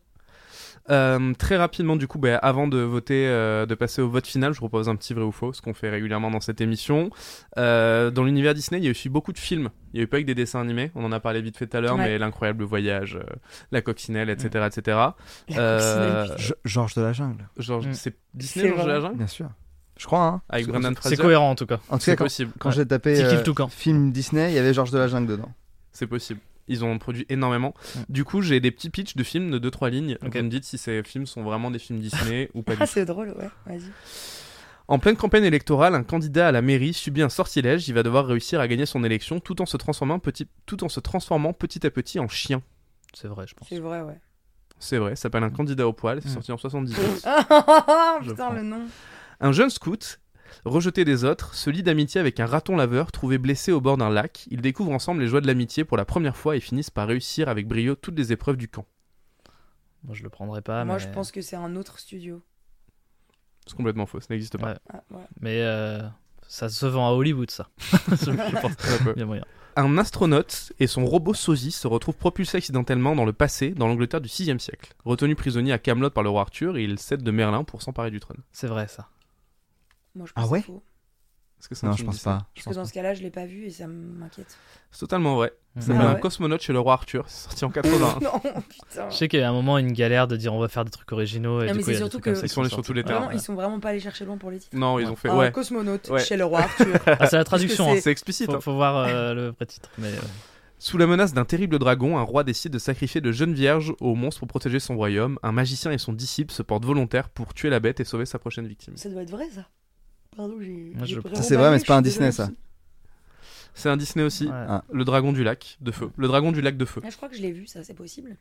Euh, très rapidement, du coup, bah, avant de voter, euh, de passer au vote final, je vous propose un petit vrai ou faux, ce qu'on fait régulièrement dans cette émission. Euh, dans l'univers Disney, il y a aussi beaucoup de films. Il n'y a eu pas que des dessins animés. On en a parlé vite fait tout à l'heure, Ouais. mais l'incroyable voyage, euh, la coccinelle, et cetera, et cetera. La Euh, coccinelle, Ge- Georges de la jungle, genre, Mm. c'est Disney, C'est Georges de la vrai. jungle bien sûr. Je crois, hein. avec C'est- Brendan C'est Fraser. cohérent en tout cas. En tout C'est cas, quand, possible. quand Ouais. j'ai tapé C'est Kill euh, Toucan. film Disney, il y avait Georges de la jungle dedans. C'est possible. Ils ont produit énormément. Mm. Du coup, j'ai des petits pitchs de films de deux trois lignes. Ok. Vous me dites si ces films sont vraiment des films Disney ou pas du Ah, tout. c'est drôle, ouais, vas-y. En pleine campagne électorale, un candidat à la mairie subit un sortilège. Il va devoir réussir à gagner son élection tout en se transformant petit, tout en se transformant petit à petit en chien. C'est vrai, je pense. C'est vrai, ouais. C'est vrai, ça s'appelle Un candidat au poil. C'est Mm. sorti en soixante-dix-huit. Je Putain, prends. le nom. Un jeune scout, rejeté des autres, se lie d'amitié avec un raton laveur trouvé blessé au bord d'un lac. Ils découvrent ensemble les joies de l'amitié pour la première fois et finissent par réussir avec brio toutes les épreuves du camp. Moi, je le prendrais pas. Moi, mais... je pense que c'est un autre studio. C'est complètement faux, ça n'existe pas. Ouais. Ah, ouais. Mais euh, Ça se vend à Hollywood, ça. Je pense qu'il y a moyen. Un astronaute et son robot sosie se retrouvent propulsés accidentellement dans le passé, dans l'Angleterre du sixième siècle. Retenu prisonnier à Camelot par le roi Arthur, il cède de Merlin pour s'emparer du trône. C'est vrai, ça. Moi, je Ah pense que ouais c'est faux. Est-ce que c'est un Non, je film pense Disney pas. Parce que dans ce cas-là, je l'ai pas vu et ça m'inquiète. C'est totalement vrai. Mhm. Ça s'appelle Ah un ouais. cosmonaute chez le roi Arthur. C'est sorti en quatre-vingt-un. Non, putain. Je sais qu'il y a un moment une galère de dire on va faire des trucs originaux. Et Non, du mais coup, il y c'est a des surtout trucs comme que- ça Ils qui sont allés sortis. sur tous les Ouais. terrains. Vraiment, ils sont vraiment pas allés chercher loin pour les titres. Non, ils Ouais. ont fait. Un Ouais. cosmonaute Ouais. chez le roi Arthur. Ah, c'est la traduction. Parce que hein. C'est explicite. Faut, hein. faut voir euh, le vrai titre. Mais, euh, Sous la menace d'un terrible dragon, un roi décide de sacrifier de jeunes vierges au monstre pour protéger son royaume. Un magicien et son disciple se portent volontaires pour tuer la bête et sauver sa prochaine victime. Ça doit être vrai, ça. Pardon, j'ai. Moi, j'ai je- vraiment Ça, c'est vrai, bavé, mais c'est pas je un suis Disney, désolée. ça. C'est un Disney aussi. ouais. Ah. Le dragon du lac de feu. Le dragon du lac de feu. Ah, je crois que je l'ai vu, ça, c'est possible.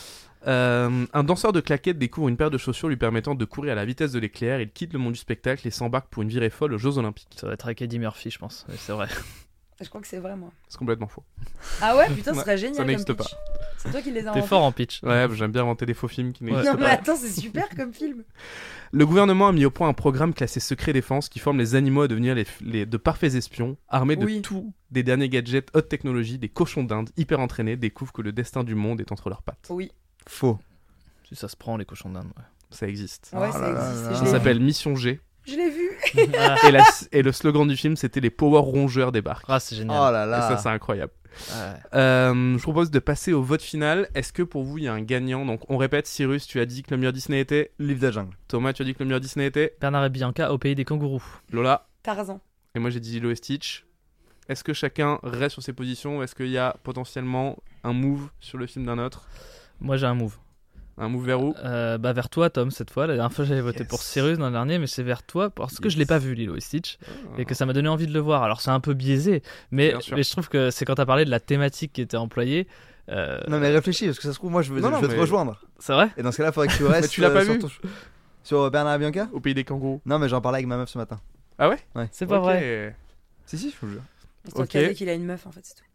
Euh, un danseur de claquettes découvre une paire de chaussures lui permettant de courir à la vitesse de l'éclair. Il quitte le monde du spectacle et s'embarque pour une virée folle aux Jeux Olympiques. Ça va être avec Eddie Murphy, je pense. Mais c'est vrai. Je crois que c'est vrai, moi. C'est complètement faux. Ah ouais, putain, ce Ouais, serait génial. ça comme n'existe pitch. C'est toi qui les as T'es inventés. fort en pitch. Ouais, j'aime bien inventer des faux films qui n'existent Non, mais pas. attends, c'est super comme film. Le gouvernement a mis au point un programme classé secret défense qui forme les animaux à devenir les, les- de parfaits espions, armés de Oui. tout, des derniers gadgets haute technologie, des cochons d'Inde hyper entraînés découvrent que le destin du monde est entre leurs pattes. Oui. Faux. Si ça se prend, les cochons d'Inde. Ouais. Ça existe. Ouais, Oh ça là là existe. là et je là. Ça l'ai s'appelle vu. Mission G. Je l'ai vu. Ah, et, la- et le slogan du film, c'était les Power Rongeurs débarquent. ah, c'est Oh génial. là Et là. ça, c'est incroyable. Ouais. Euh, je propose de passer au vote final. Est-ce que pour vous, il y a un gagnant? Donc, on répète, Cyrus, tu as dit que le meilleur Disney était. Livre de la jungle. Thomas, tu as dit que le meilleur Disney était. Bernard et Bianca au pays des kangourous. Lola. Tarzan. Et moi, j'ai dit Lilo et Stitch. Est-ce que chacun reste sur ses positions ou est-ce qu'il y a potentiellement un move sur le film d'un autre? Moi, j'ai un move. Un move vers où? Euh, bah vers toi, Tom, cette fois. La dernière fois, j'avais voté Yes. pour Cyrus dans le dernier, mais c'est vers toi parce que je Yes. l'ai pas vu, Lilo et Stitch, Ah. et que ça m'a donné envie de le voir. Alors, c'est un peu biaisé, mais, Bien sûr. mais je trouve que c'est quand t'as parlé de la thématique qui était employée. euh, Non, mais réfléchis, parce que ça se trouve, moi, je veux, Non, je non, veux mais- te rejoindre. C'est vrai? Et dans ce cas-là, il faudrait que tu restes. tu l'as pas euh, sur vu ton ch- Sur euh, Bernard et Bianca? Au pays des kangourous. Non, mais j'en parlais avec ma meuf ce matin. Ah ouais? C'est pas Ok. vrai. Si, si, je vous jure. C'est toi Ok. qui as dit qu'il a une meuf, en fait, c'est tout.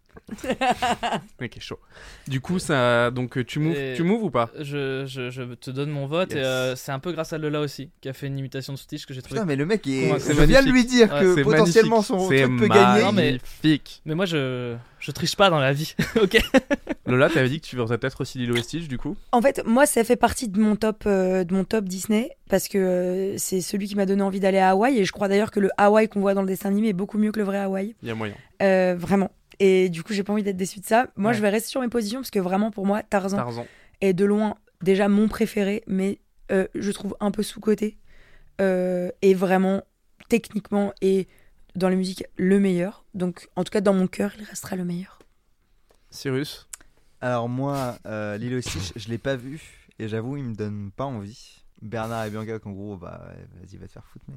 Ok, chaud. Du coup, ça. Donc, tu moves, Et- tu moves ou pas? Je, je, je te donne mon vote, Yes. et euh, c'est un peu grâce à Lola aussi, qui a fait une imitation de Stitch que j'ai trouvé. Putain, mais le mec, il Comment est... c'est je viens de magnifique. lui dire Ouais, que C'est potentiellement magnifique. son C'est truc peut gagner. Non, mais- magnifique. Mais moi, je, je triche pas dans la vie, ok? Lola, t'avais dit que tu verrais peut-être aussi Lilo et Stitch, du coup. En fait, moi, ça fait partie de mon top, euh, de mon top Disney parce que euh, c'est celui qui m'a donné envie d'aller à Hawaï et je crois d'ailleurs que le Hawaï qu'on voit dans le dessin animé est beaucoup mieux que le vrai Hawaï, Il y a moyen. Euh, vraiment. Et du coup, j'ai pas envie d'être déçue de ça. Moi, Ouais. je vais rester sur mes positions parce que vraiment, pour moi, Tarzan Tarzan. est de loin déjà mon préféré, mais euh, je trouve un peu sous-coté euh, et vraiment techniquement et dans les musiques le meilleur. Donc, en tout cas, dans mon cœur, il restera le meilleur. Cyrus. Alors moi, euh, Lilo et Stitch, je l'ai pas vu et j'avoue, il me donne pas envie. Bernard et Bianca, en gros, bah ouais, vas-y, va te faire foutre.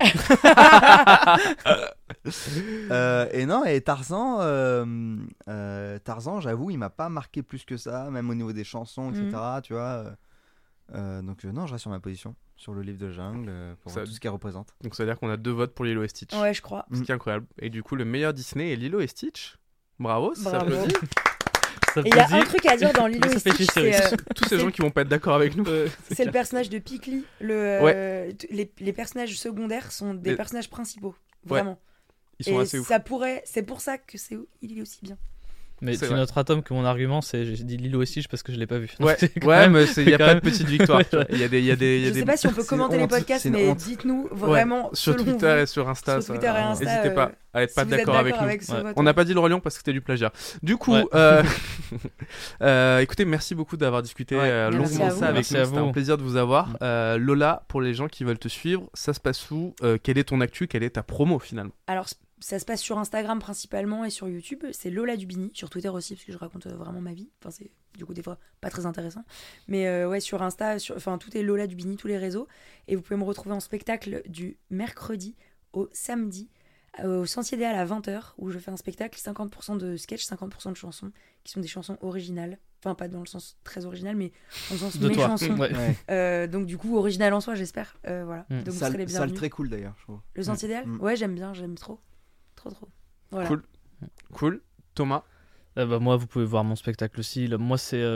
mec. Euh, et non, et Tarzan, euh, euh, Tarzan, j'avoue, il m'a pas marqué plus que ça, même au niveau des chansons, et cetera. Tu vois. euh, euh, donc euh, non, je reste sur ma position, sur le livre de jungle, euh, pour Ça- tout ce qu'elle représente. Donc, ça veut dire qu'on a deux votes pour Lilo et Stitch. Ouais, je crois. Ce qui est incroyable. Et du coup, le meilleur Disney est Lilo et Stitch. Bravo, ça Bravo. s'applaudit. Ça Et il y a peut un dire- truc à dire dans Lilo Ça et fait Stitch, chier, c'est, euh, Tous ces c'est- gens qui vont pas être d'accord avec nous. c'est le personnage de Pikli. Le, euh, t- les, les personnages secondaires sont des Les- personnages principaux. Ouais, Vraiment. Ils sont et assez ouf. ça pourrait, c'est pour ça que c'est, il est aussi bien. Mais C'est tu vrai. noteras, Tom, que mon argument, c'est j'ai dit Lilo et Stitch parce que je l'ai pas vu. Donc, Ouais, c'est quand ouais, même- mais il n'y a quand pas même- de petite victoire. Ouais, tu vois. ouais. Il y a des, il y a des, il y a Je des- sais pas si on peut c'est commenter une les honte, podcasts, c'est une mais honte. dites-nous Ouais, vraiment sur selon Twitter vous, et sur Insta. sur ça- Twitter et Insta, N'hésitez euh, pas à être si pas vous êtes d'accord avec nous. avec ce Ouais. vote. On n'a pas dit le Roi Lion parce que c'était du plagiat. Du coup, Ouais. euh, euh, écoutez, merci beaucoup d'avoir discuté Ouais. euh, Merci longuement à ça vous. avec Merci nous. à C'était vous. un plaisir de vous avoir. Mm. Euh, Lola, pour les gens qui veulent te suivre, ça se passe où? Euh, Quelle est ton actu? Quelle est ta promo finalement? Alors, c- ça se passe sur Instagram principalement et sur YouTube. C'est Lola Dubini, sur Twitter aussi, parce que je raconte euh, vraiment ma vie. Enfin, c'est du coup des fois pas très intéressant. Mais euh, ouais, sur Insta, sur... enfin, tout est Lola Dubini, tous les réseaux. Et vous pouvez me retrouver en spectacle du mercredi au samedi, euh, au Sentier des Halles à vingt heures, où je fais un spectacle cinquante pour cent de sketch, cinquante pour cent de chansons, qui sont des chansons originales. Enfin, pas dans le sens très original, mais dans le sens De mes toi. chansons. Ouais. Ouais. Euh, donc du coup, original en soi, j'espère. Euh, voilà. Mm. Donc vous Salle, serez les salle bienvenus. très cool d'ailleurs, je trouve. Le Sentier des Halles Mm. Ouais, j'aime bien, j'aime trop. Trop, trop. Voilà. Cool. Cool. Thomas. Euh, bah, moi, vous pouvez voir mon spectacle aussi. Là, moi, c'est euh,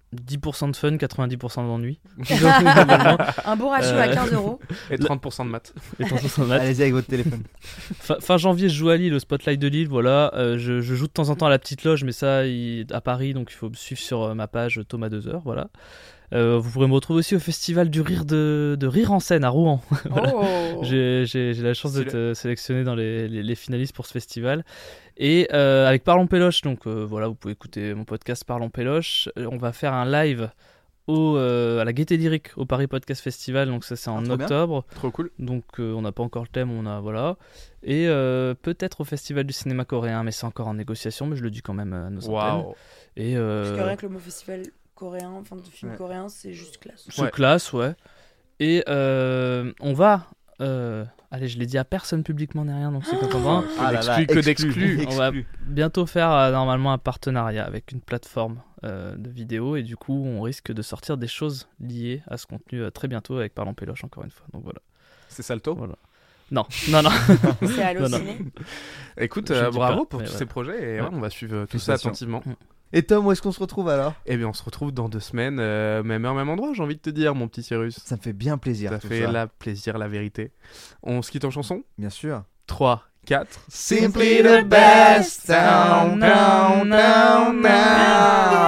dix pour cent de fun, quatre-vingt-dix pour cent d'ennui. Un beau ratio Euh, à quinze euros. Et trente pour cent de maths. Et trente pour cent de maths. Allez-y avec votre téléphone. Fin, fin janvier, je joue à Lille, au Spotlight de Lille. Voilà, Euh, je, je joue de temps en temps à la petite loge, mais ça, il- à Paris, donc il faut me suivre sur euh, ma page Thomas deux heures. Voilà. Euh, vous pourrez me retrouver aussi au Festival du Rire de, de Rire en scène à Rouen. Oh. J'ai, j'ai, j'ai la chance Stylé. d'être euh, sélectionné dans les, les, les finalistes pour ce festival. Et euh, avec Parlons Péloche, donc euh, voilà, vous pouvez écouter mon podcast Parlons Péloche. Euh, On va faire un live au, euh, à la Gaieté Lyrique au Paris Podcast Festival, donc ça c'est en Ah, trop bien. octobre. Trop cool. Donc euh, on n'a pas encore le thème, on a voilà. Et euh, peut-être au Festival du cinéma coréen, mais c'est encore en négociation, mais je le dis quand même à nos antennes. Waouh. Et Parce euh, que rien que le mot festival coréen, enfin de film Ouais. coréen, c'est juste classe. c'est Ouais. classe, ouais. Et euh, on va, euh, allez, je l'ai dit à personne publiquement ni rien, donc c'est content. Ah là là, d'exclus, que d'exclus. On va bientôt faire euh, normalement un partenariat avec une plateforme euh, de vidéo et du coup on risque de sortir des choses liées à ce contenu euh, très bientôt avec Parlons Péloche encore une fois. Donc voilà. C'est Salto. Voilà. Non, non, non. C'est Non, non. halluciné. Écoute, Je euh, dis bravo pas, pour mais tous ouais. ces projets et Ouais. ouais, on va suivre euh, tout ça Félicitations. attentivement. Et Tom, où est-ce qu'on se retrouve alors? Eh bien, on se retrouve dans deux semaines, euh, même heure, même endroit, j'ai envie de te dire, mon petit Cyrus. Ça me fait bien plaisir. Ça tout fait ça. la plaisir, la vérité. On se quitte en chanson Bien sûr. trois, quatre. Simply the best. Down, down, down, down.